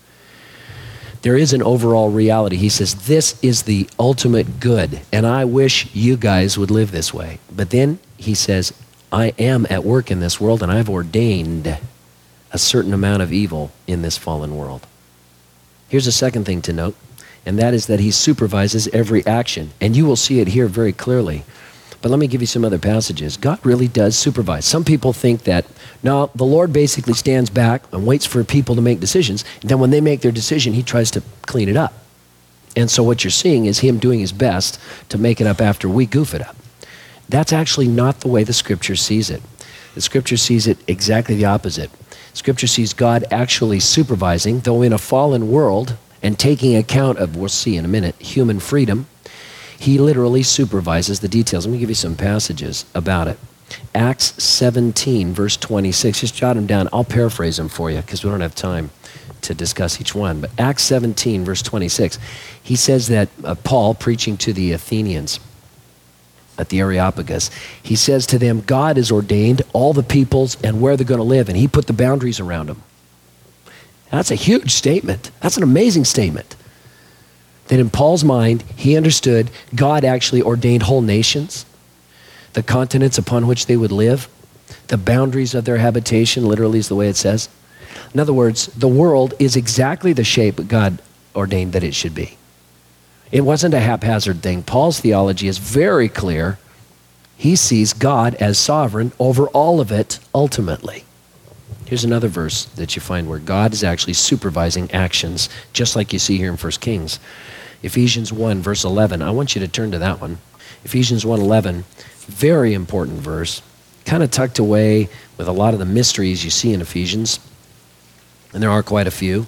There is an overall reality. He says, this is the ultimate good, and I wish you guys would live this way. But then he says, I am at work in this world, and I've ordained a certain amount of evil in this fallen world. Here's a second thing to note, and that is that he supervises every action. And you will see it here very clearly. But let me give you some other passages. God really does supervise. Some people think that, no, the Lord basically stands back and waits for people to make decisions. And then when they make their decision, he tries to clean it up. And so what you're seeing is him doing his best to make it up after we goof it up. That's actually not the way the Scripture sees it. The Scripture sees it exactly the opposite. Scripture sees God actually supervising, though in a fallen world, and taking account of, we'll see in a minute, human freedom. He literally supervises the details. Let me give you some passages about it. Acts seventeen, verse twenty-six. Just jot them down. I'll paraphrase them for you because we don't have time to discuss each one. But Acts seventeen, verse twenty-six, he says that uh, Paul, preaching to the Athenians at the Areopagus, he says to them, God has ordained all the peoples and where they're going to live, and he put the boundaries around them. That's a huge statement. That's an amazing statement. That in Paul's mind, he understood God actually ordained whole nations, the continents upon which they would live, the boundaries of their habitation, literally is the way it says. In other words, the world is exactly the shape God ordained that it should be. It wasn't a haphazard thing. Paul's theology is very clear. He sees God as sovereign over all of it ultimately. Here's another verse that you find where God is actually supervising actions, just like you see here in First Kings. Ephesians one, verse eleven. I want you to turn to that one. Ephesians one eleven, very important verse, kind of tucked away with a lot of the mysteries you see in Ephesians, and there are quite a few.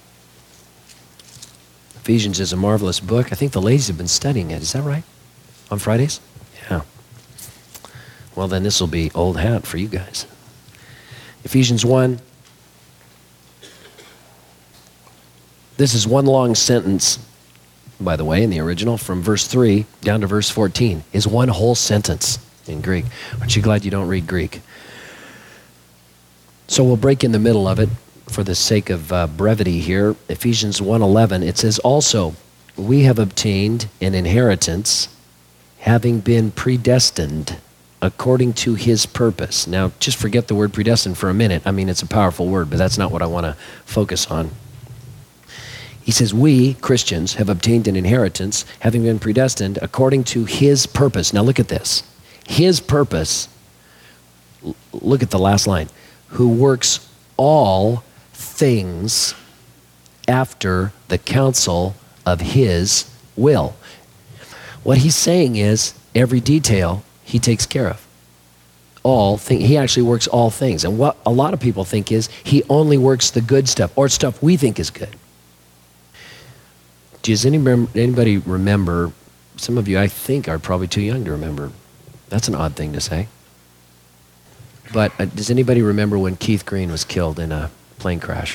Ephesians is a marvelous book. I think the ladies have been studying it. Is that right? On Fridays? Yeah. Well, then this will be old hat for you guys. Ephesians one. This is one long sentence, by the way, in the original, from verse three down to verse fourteen, is one whole sentence in Greek. Aren't you glad you don't read Greek? So we'll break in the middle of it for the sake of uh, brevity here. Ephesians one eleven, it says, also, we have obtained an inheritance, having been predestined according to his purpose. Now, just forget the word predestined for a minute. I mean, it's a powerful word, but that's not what I want to focus on. He says, we, Christians, have obtained an inheritance, having been predestined according to his purpose. Now look at this. His purpose, l- look at the last line, who works all things after the counsel of his will. What he's saying is, every detail he takes care of. All thing, he actually works all things. And what a lot of people think is, he only works the good stuff, or stuff we think is good. Does anybody remember, some of you I think are probably too young to remember. That's an odd thing to say. But uh, does anybody remember when Keith Green was killed in a plane crash?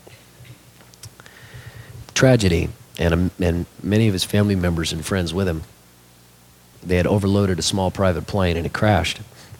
Tragedy, and, um, and many of his family members and friends with him. They had overloaded a small private plane and it crashed.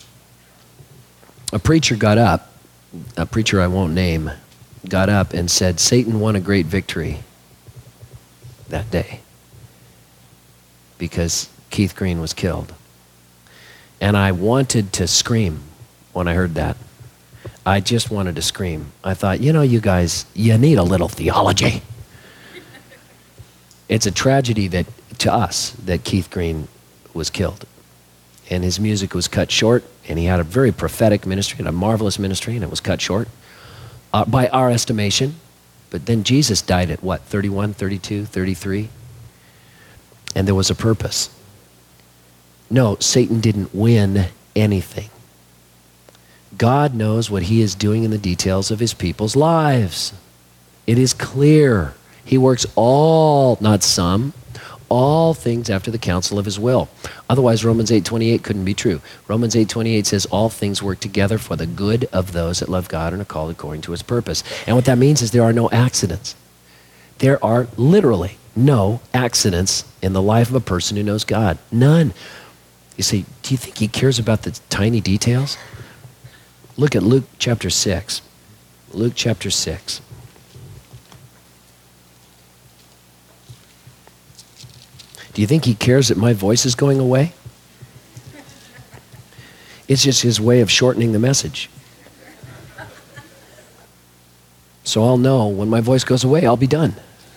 A preacher got up, a preacher I won't name, got up and said, Satan won a great victory that day because Keith Green was killed. And I wanted to scream when I heard that. I just wanted to scream. I thought, you know, you guys, you need a little theology. It's a tragedy that, to us, that Keith Green was killed. And his music was cut short, and he had a very prophetic ministry and a marvelous ministry, and it was cut short uh, by our estimation. But then Jesus died at what, thirty-one, thirty-two, thirty-three? And there was a purpose. No, Satan didn't win anything. God knows what he is doing in the details of his people's lives. It is clear. He works all, not some, all things after the counsel of his will. Otherwise, Romans eight twenty-eight couldn't be true. Romans eight twenty-eight says all things work together for the good of those that love God and are called according to his purpose. And what that means is there are no accidents. There are literally no accidents in the life of a person who knows God. None. You say, do you think he cares about the tiny details? Look at Luke chapter six. Luke chapter six. Do you think he cares that my voice is going away? It's just his way of shortening the message. So I'll know when my voice goes away, I'll be done.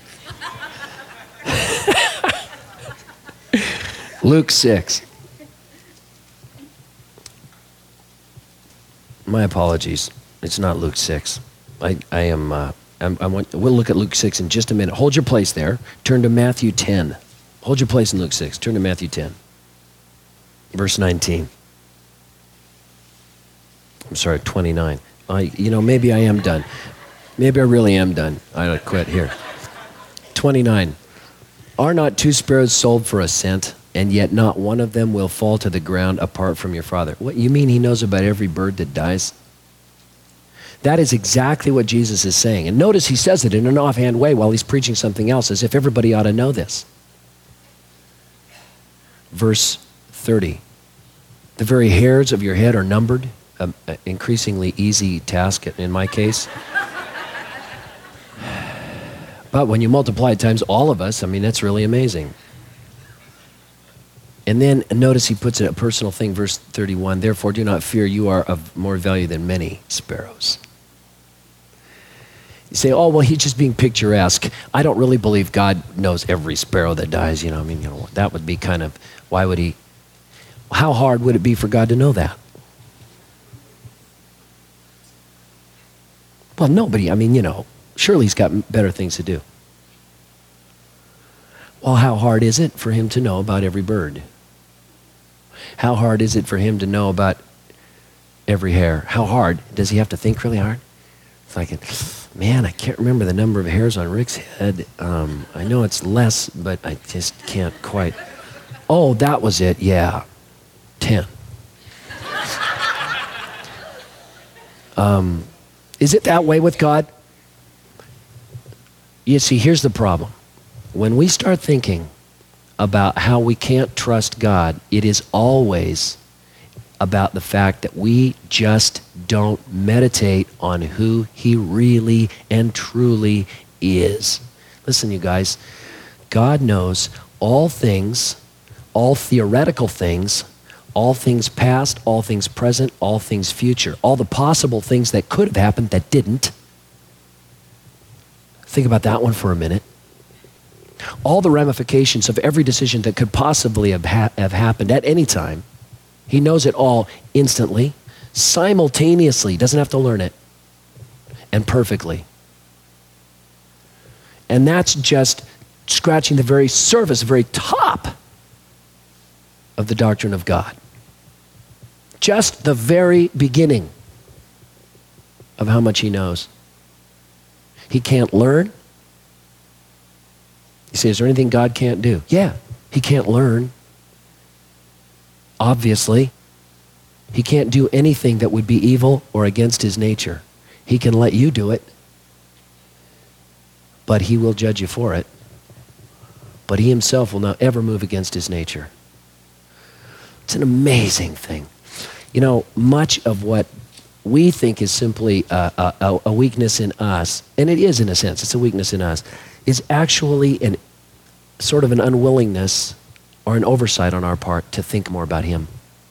Luke six. My apologies. It's not Luke six. I, I am, uh, I'm, I want, we'll look at Luke six in just a minute. Hold your place there. Turn to Matthew ten. Hold your place in Luke six. Turn to Matthew ten. Verse nineteen. I'm sorry, twenty-nine. I, you know, maybe I am done. Maybe I really am done. I quit here. twenty-nine. Are not two sparrows sold for a cent, and yet not one of them will fall to the ground apart from your Father? What, you mean he knows about every bird that dies? That is exactly what Jesus is saying. And notice he says it in an offhand way while he's preaching something else, as if everybody ought to know this. Verse thirty. The very hairs of your head are numbered. An increasingly easy task in my case. But when you multiply it times all of us, I mean, that's really amazing. And then notice he puts it a personal thing, verse thirty-one. Therefore, do not fear, you are of more value than many sparrows. You say, oh, well, he's just being picturesque. I don't really believe God knows every sparrow that dies. You know, I mean, you know, that would be kind of, why would he, how hard would it be for God to know that? Well, nobody, I mean, you know, surely he's got better things to do. Well, how hard is it for him to know about every bird? How hard is it for him to know about every hair? How hard? Does he have to think really hard? It's like, man, I can't remember the number of hairs on Rick's head. Um, I know it's less, but I just can't quite. Oh, that was it, yeah, ten. um, is it that way with God? You see, here's the problem. When we start thinking about how we can't trust God, it is always about the fact that we just don't meditate on who he really and truly is. Listen, you guys, God knows all things, all theoretical things, all things past, all things present, all things future, all the possible things that could have happened that didn't. Think about that one for a minute. All the ramifications of every decision that could possibly have, ha- have happened at any time. He knows it all instantly, simultaneously, doesn't have to learn it, and perfectly. And that's just scratching the very surface, the very top of the doctrine of God. Just the very beginning of how much he knows. He can't learn. You say, is there anything God can't do? Yeah, he can't learn. Obviously, he can't do anything that would be evil or against his nature. He can let you do it, but he will judge you for it. But he himself will not ever move against his nature. It's an amazing thing. You know, much of what we think is simply a, a, a weakness in us, and it is in a sense, it's a weakness in us, is actually an sort of an unwillingness or an oversight on our part to think more about him.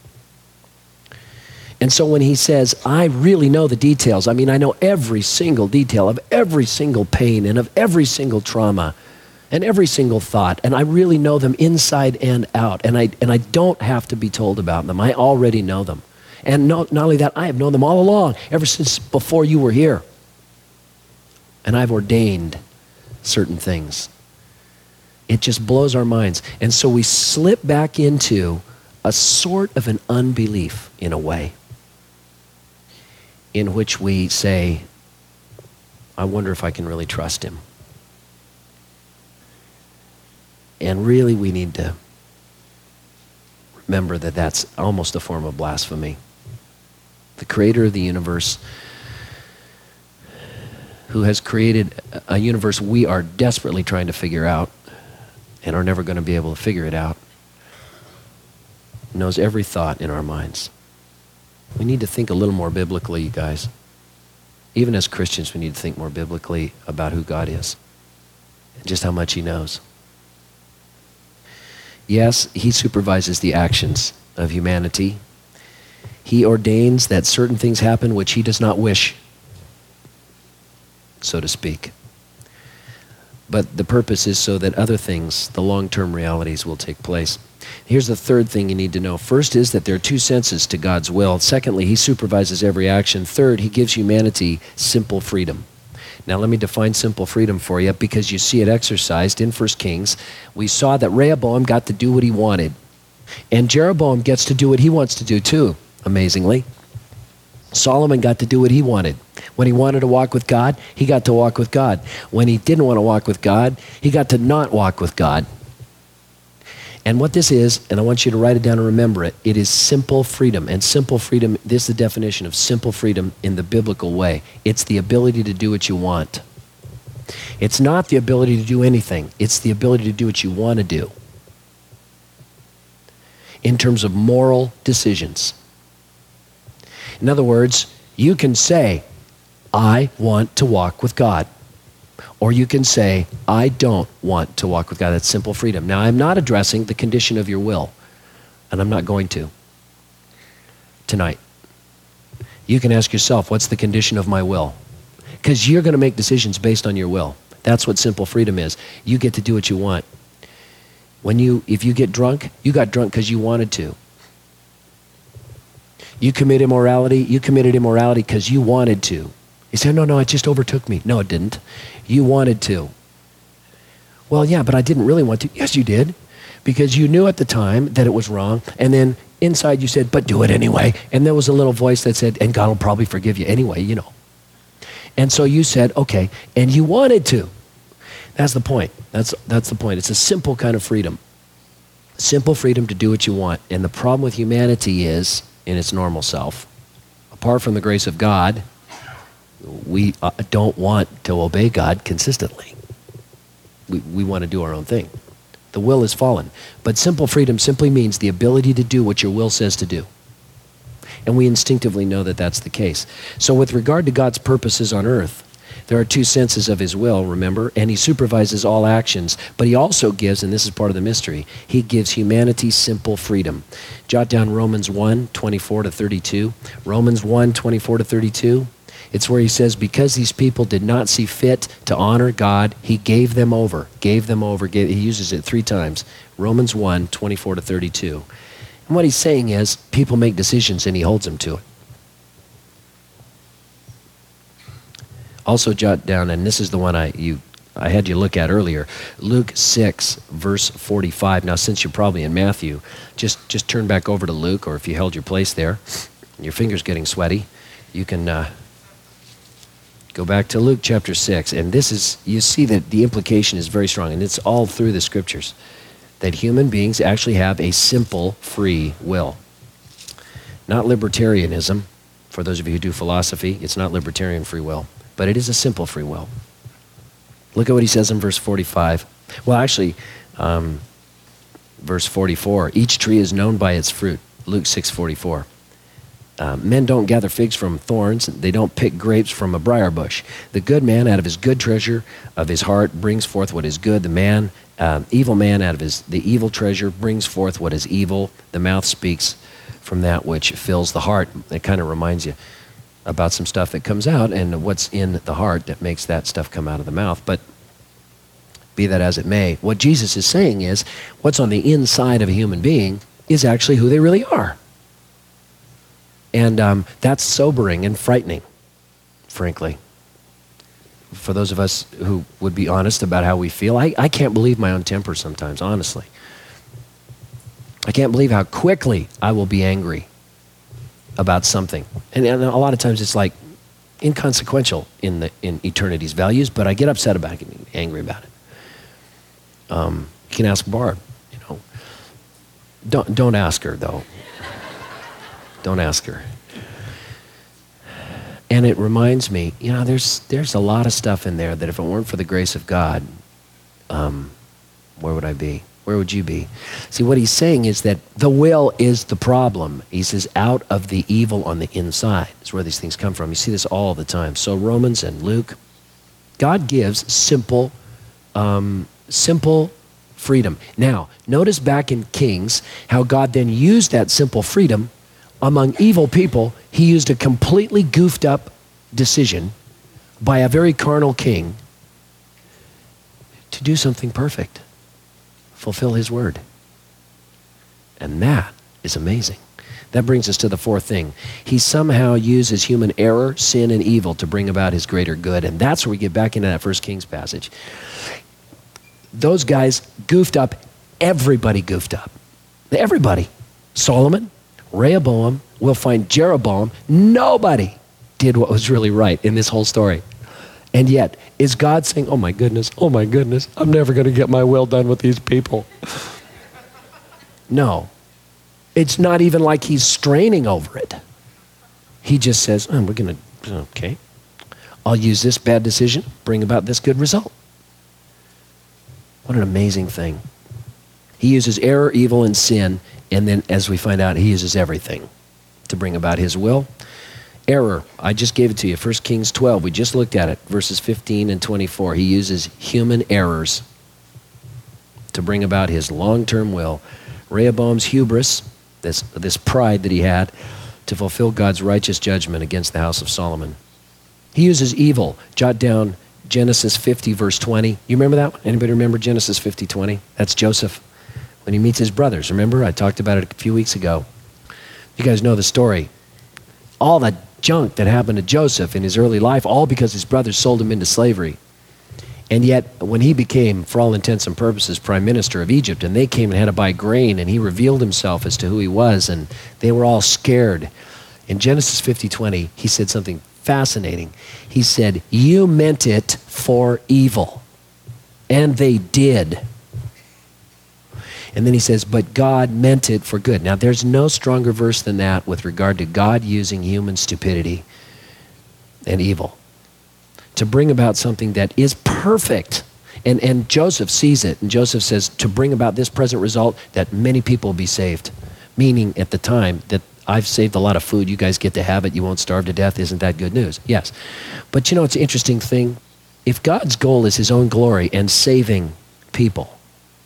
And so when he says, I really know the details, I mean, I know every single detail of every single pain and of every single trauma and every single thought, and I really know them inside and out, and I and I don't have to be told about them. I already know them. And no, not only that, I have known them all along, ever since before you were here. And I've ordained certain things. It just blows our minds. And so we slip back into a sort of an unbelief, in a way, in which we say, I wonder if I can really trust him. And really we need to remember that that's almost a form of blasphemy. The creator of the universe, who has created a universe we are desperately trying to figure out and are never going to be able to figure it out, knows every thought in our minds. We need to think a little more biblically, you guys. Even as Christians, we need to think more biblically about who God is and just how much he knows. Yes, he supervises the actions of humanity. He ordains that certain things happen which he does not wish, so to speak. But the purpose is so that other things, the long-term realities, will take place. Here's the third thing you need to know. First is that there are two senses to God's will. Secondly, he supervises every action. Third, he gives humanity simple freedom. Now let me define simple freedom for you, because you see it exercised in First Kings. We saw that Rehoboam got to do what he wanted. And Jeroboam gets to do what he wants to do too, amazingly. Solomon got to do what he wanted. When he wanted to walk with God, he got to walk with God. When he didn't want to walk with God, he got to not walk with God. And what this is, and I want you to write it down and remember it, it is simple freedom. And simple freedom, this is the definition of simple freedom in the biblical way. It's the ability to do what you want. It's not the ability to do anything. It's the ability to do what you want to do in terms of moral decisions. In other words, you can say, I want to walk with God. Or you can say, I don't want to walk with God. That's simple freedom. Now, I'm not addressing the condition of your will, and I'm not going to tonight. You can ask yourself, what's the condition of my will? Because you're going to make decisions based on your will. That's what simple freedom is. You get to do what you want. When you, if you get drunk, you got drunk because you wanted to. You commit immorality, you committed immorality because you wanted to. You say, no, no, it just overtook me. No, it didn't. You wanted to. Well, yeah, but I didn't really want to. Yes, you did. Because you knew at the time that it was wrong. And then inside you said, but do it anyway. And there was a little voice that said, and God will probably forgive you anyway, you know. And so you said, okay, and you wanted to. That's the point. That's, that's the point. It's a simple kind of freedom. Simple freedom to do what you want. And the problem with humanity is, in its normal self, apart from the grace of God, we uh, don't want to obey God consistently. We, we want to do our own thing. The will is fallen. But simple freedom simply means the ability to do what your will says to do. And we instinctively know that that's the case. So with regard to God's purposes on earth, there are two senses of his will, remember, and he supervises all actions, but he also gives, and this is part of the mystery, he gives humanity simple freedom. Jot down Romans one, twenty-four to thirty-two. Romans one, twenty-four to thirty-two. It's where he says, because these people did not see fit to honor God, he gave them over, gave them over. Gave, he uses it three times. Romans one, twenty-four to thirty-two. And what he's saying is, people make decisions and he holds them to it. Also jot down, and this is the one I you I had you look at earlier, Luke six, verse forty-five. Now, since you're probably in Matthew, just, just turn back over to Luke, or if you held your place there, your finger's getting sweaty, you can... Uh, Go back to Luke chapter six, and this is, you see that the implication is very strong, and it's all through the scriptures, that human beings actually have a simple, free will. Not libertarianism. For those of you who do philosophy, it's not libertarian free will, but it is a simple free will. Look at what he says in verse forty-five. Well, actually, um, verse forty-four, each tree is known by its fruit. Luke six forty-four. Uh, men don't gather figs from thorns. They don't pick grapes from a briar bush. The good man out of his good treasure of his heart brings forth what is good. The man, uh, evil man out of his the evil treasure brings forth what is evil. The mouth speaks from that which fills the heart. It kind of reminds you about some stuff that comes out and what's in the heart that makes that stuff come out of the mouth. But be that as it may, what Jesus is saying is what's on the inside of a human being is actually who they really are. And um, that's sobering and frightening, frankly. For those of us who would be honest about how we feel, I, I can't believe my own temper sometimes, honestly. I can't believe how quickly I will be angry about something. And, and a lot of times it's like inconsequential in the in eternity's values, but I get upset about it, get angry about it. Um, you can ask Barb, you know. Don't, don't ask her, though. Don't ask her. And it reminds me, you know, there's there's a lot of stuff in there that if it weren't for the grace of God, um, where would I be? Where would you be? See, what he's saying is that the will is the problem. He says, out of the evil on the inside is where these things come from. You see this all the time. So Romans and Luke, God gives simple, um, simple freedom. Now, notice back in Kings how God then used that simple freedom among evil people. He used a completely goofed up decision by a very carnal king to do something perfect, fulfill his word. And that is amazing. That brings us to the fourth thing. He somehow uses human error, sin, and evil to bring about his greater good. And that's where we get back into that First Kings passage. Those guys goofed up. Everybody goofed up. Everybody. Solomon, Rehoboam, we'll find Jeroboam. Nobody did what was really right in this whole story. And yet, is God saying, oh my goodness, oh my goodness, I'm never going to get my will done with these people? No. It's not even like he's straining over it. He just says, oh, we're going to, okay, I'll use this bad decision, bring about this good result. What an amazing thing. He uses error, evil, and sin, and then as we find out, he uses everything to bring about his will. Error, I just gave it to you, First Kings twelve, we just looked at it, verses fifteen and twenty-four. He uses human errors to bring about his long-term will. Rehoboam's hubris, this, this pride that he had, to fulfill God's righteous judgment against the house of Solomon. He uses evil. Jot down Genesis fifty, verse twenty. You remember that one? Anybody remember Genesis fifty, twenty? That's Joseph when he meets his brothers. Remember? I talked about it a few weeks ago. You guys know the story. All the junk that happened to Joseph in his early life, all because his brothers sold him into slavery. And yet, when he became, for all intents and purposes, prime minister of Egypt, and they came and had to buy grain, and he revealed himself as to who he was, and they were all scared. In Genesis fifty, twenty, he said something fascinating. He said, you meant it for evil. And they did. And then he says, but God meant it for good. Now, there's no stronger verse than that with regard to God using human stupidity and evil to bring about something that is perfect. And, and Joseph sees it, and Joseph says, to bring about this present result, that many people will be saved. Meaning, at the time, that I've saved a lot of food, you guys get to have it, you won't starve to death. Isn't that good news? Yes. But you know, it's an interesting thing. If God's goal is his own glory and saving people,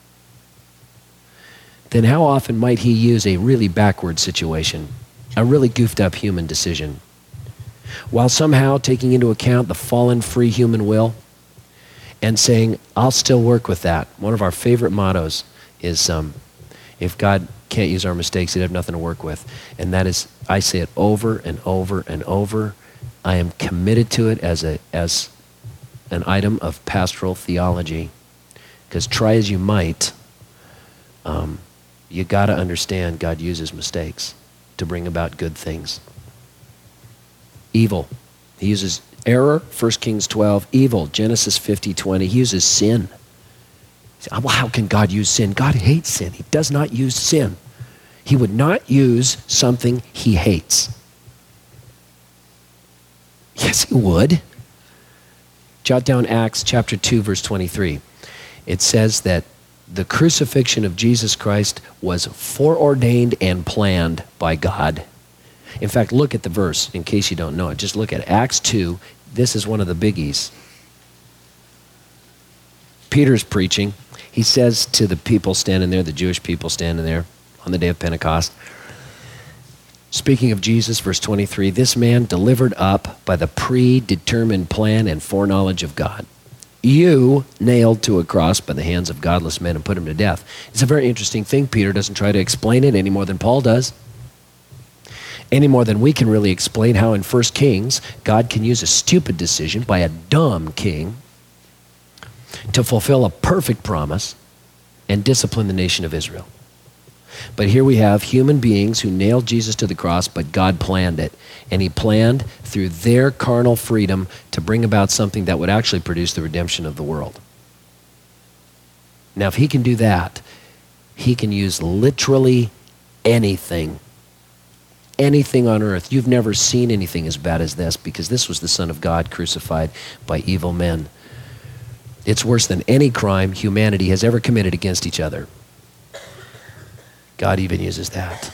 then how often might he use a really backward situation, a really goofed up human decision, while somehow taking into account the fallen free human will and saying, I'll still work with that. One of our favorite mottos is, um, if God can't use our mistakes, he'd have nothing to work with. And that is, I say it over and over and over. I am committed to it as a as an item of pastoral theology. Because try as you might, um, you got to understand God uses mistakes to bring about good things. Evil. He uses error, First Kings twelve. Evil, Genesis fifty, twenty. He uses sin. Well, how can God use sin? God hates sin. He does not use sin. He would not use something he hates. Yes, he would. Jot down Acts chapter two, verse twenty-three. It says that the crucifixion of Jesus Christ was foreordained and planned by God. In fact, look at the verse in case you don't know it. Just look at Acts two. This is one of the biggies. Peter's preaching. He says to the people standing there, the Jewish people standing there on the day of Pentecost, speaking of Jesus, verse twenty-three, this man delivered up by the predetermined plan and foreknowledge of God, you nailed to a cross by the hands of godless men and put him to death. It's a very interesting thing. Peter doesn't try to explain it any more than Paul does. Any more than we can really explain how in First Kings, God can use a stupid decision by a dumb king to fulfill a perfect promise and discipline the nation of Israel. But here we have human beings who nailed Jesus to the cross, but God planned it. And he planned through their carnal freedom to bring about something that would actually produce the redemption of the world. Now, if he can do that, he can use literally anything. Anything on earth. You've never seen anything as bad as this, because this was the Son of God crucified by evil men. It's worse than any crime humanity has ever committed against each other. God even uses that.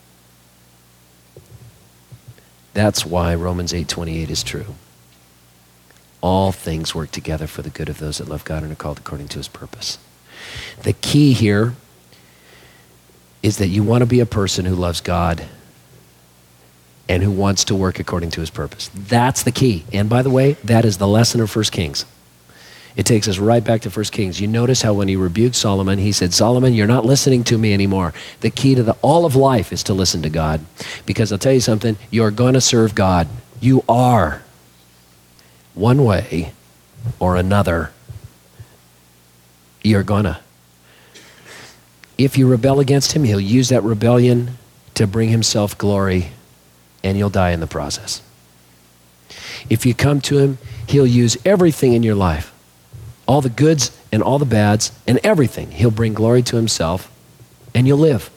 That's why Romans eight twenty-eight is true. All things work together for the good of those that love God and are called according to his purpose. The key here is that you want to be a person who loves God and who wants to work according to his purpose. That's the key. And by the way, that is the lesson of First Kings. It takes us right back to First Kings. You notice how when he rebuked Solomon, he said, Solomon, you're not listening to me anymore. The key to the, all of life is to listen to God. Because I'll tell you something, you're going to serve God. You are. One way or another, you're gonna. If you rebel against him, he'll use that rebellion to bring himself glory, and you'll die in the process. If you come to him, he'll use everything in your life, all the goods and all the bads and everything. He'll bring glory to himself, and you'll live.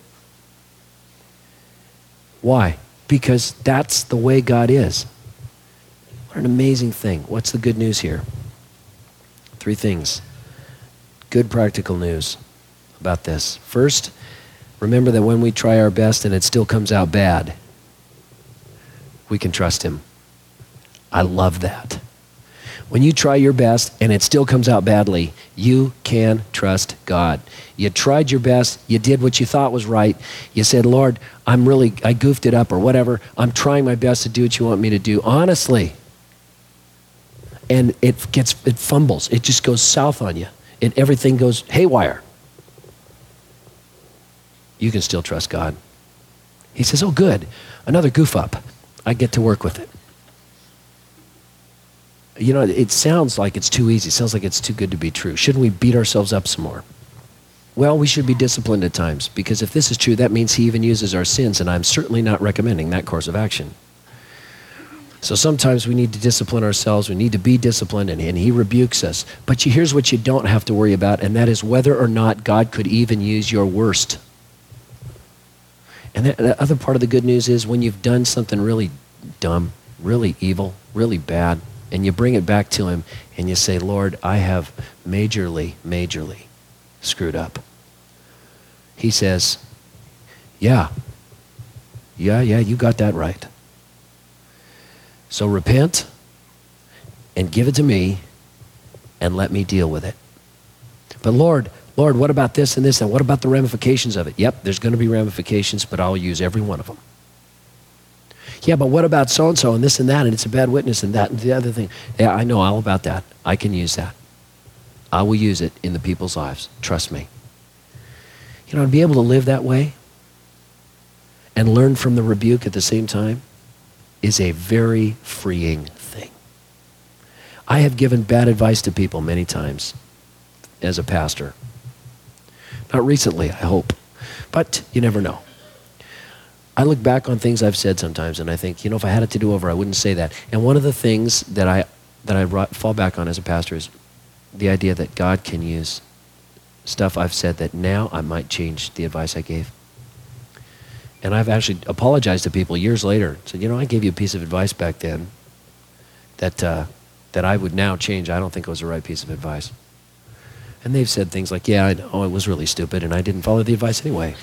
Why? Because that's the way God is. What an amazing thing. What's the good news here? Three things. Good practical news about this. First, remember that when we try our best and it still comes out bad, we can trust him. I love that. When you try your best and it still comes out badly, you can trust God. You tried your best, you did what you thought was right. You said, Lord, I'm really, I goofed it up or whatever. I'm trying my best to do what you want me to do, honestly. And it gets, it fumbles. It just goes south on you. It, everything goes haywire. You can still trust God. He says, oh good, another goof up. I get to work with it. You know, it sounds like it's too easy. It sounds like it's too good to be true. Shouldn't we beat ourselves up some more? Well, we should be disciplined at times, because if this is true, that means he even uses our sins, and I'm certainly not recommending that course of action. So sometimes we need to discipline ourselves. We need to be disciplined, and, and he rebukes us. But you, here's what you don't have to worry about, and that is whether or not God could even use your worst. And that, the other part of the good news is when you've done something really dumb, really evil, really bad, and you bring it back to him and you say, Lord, I have majorly, majorly screwed up. He says, yeah, yeah, yeah, you got that right. So repent and give it to me and let me deal with it. But Lord, Lord, what about this and this and what about the ramifications of it? Yep, there's going to be ramifications, but I'll use every one of them. Yeah, but what about so-and-so and this and that, and it's a bad witness and that and the other thing. Yeah, I know all about that. I can use that. I will use it in the people's lives. Trust me. You know, to be able to live that way and learn from the rebuke at the same time is a very freeing thing. I have given bad advice to people many times as a pastor. Not recently, I hope, but you never know. I look back on things I've said sometimes and I think, you know, if I had it to do over, I wouldn't say that. And one of the things that I that I fall back on as a pastor is the idea that God can use stuff I've said that now I might change the advice I gave. And I've actually apologized to people years later. Said, you know, I gave you a piece of advice back then that uh, that I would now change. I don't think it was the right piece of advice. And they've said things like, yeah, I know, it was really stupid and I didn't follow the advice anyway.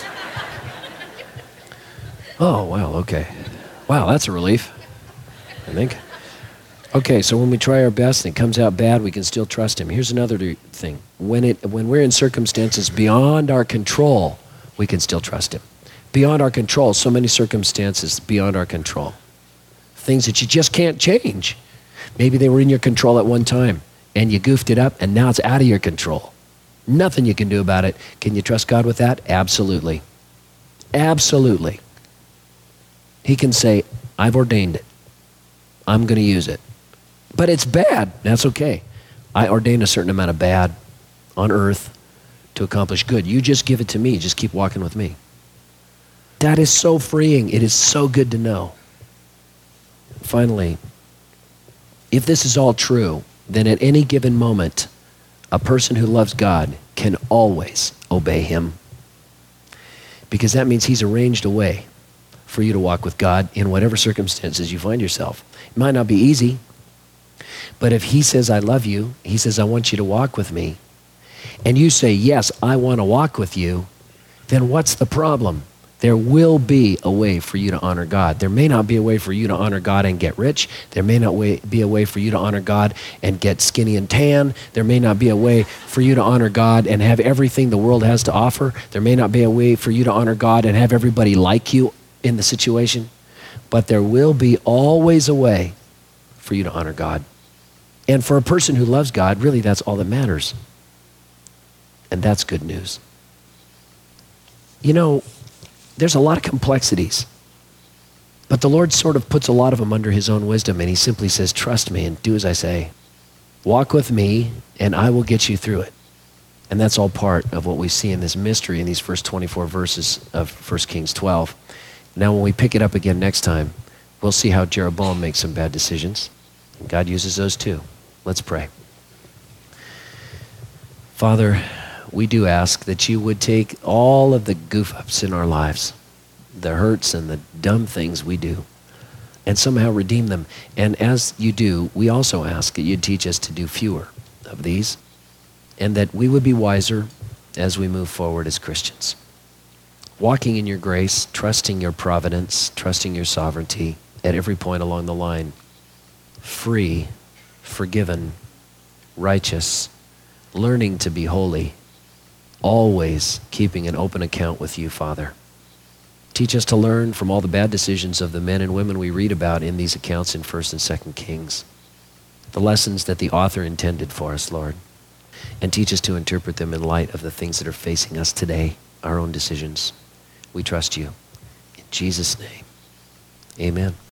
Oh, wow, okay. Wow, that's a relief, I think. Okay, so when we try our best and it comes out bad, we can still trust him. Here's another thing. When it when we're in circumstances beyond our control, we can still trust him. Beyond our control, so many circumstances beyond our control. Things that you just can't change. Maybe they were in your control at one time and you goofed it up and now it's out of your control. Nothing you can do about it. Can you trust God with that? Absolutely. Absolutely. He can say, I've ordained it. I'm going to use it. But it's bad. That's okay. I ordained a certain amount of bad on earth to accomplish good. You just give it to me. Just keep walking with me. That is so freeing. It is so good to know. Finally, if this is all true, then at any given moment, a person who loves God can always obey him. Because that means he's arranged a way for you to walk with God in whatever circumstances you find yourself. It might not be easy, but if he says, I love you, he says, I want you to walk with me, and you say, yes, I want to walk with you, then what's the problem? There will be a way for you to honor God. There may not be a way for you to honor God and get rich. There may not way, be a way for you to honor God and get skinny and tan. There may not be a way for you to honor God and have everything the world has to offer. There may not be a way for you to honor God and have everybody like you in the situation, but there will be always a way for you to honor God. And for a person who loves God, really that's all that matters. And that's good news. You know, there's a lot of complexities, but the Lord sort of puts a lot of them under his own wisdom, and he simply says, trust me and do as I say. Walk with me and I will get you through it. And that's all part of what we see in this mystery in these first twenty-four verses of First Kings twelve. Now, when we pick it up again next time, we'll see how Jeroboam makes some bad decisions. God uses those too. Let's pray. Father, we do ask that you would take all of the goof-ups in our lives, the hurts and the dumb things we do, and somehow redeem them. And as you do, we also ask that you'd teach us to do fewer of these, and that we would be wiser as we move forward as Christians. Walking in your grace, trusting your providence, trusting your sovereignty at every point along the line. Free, forgiven, righteous, learning to be holy, always keeping an open account with you, Father. Teach us to learn from all the bad decisions of the men and women we read about in these accounts in First and Second Kings. The lessons that the author intended for us, Lord. And teach us to interpret them in light of the things that are facing us today, our own decisions. We trust you. In Jesus' name, amen.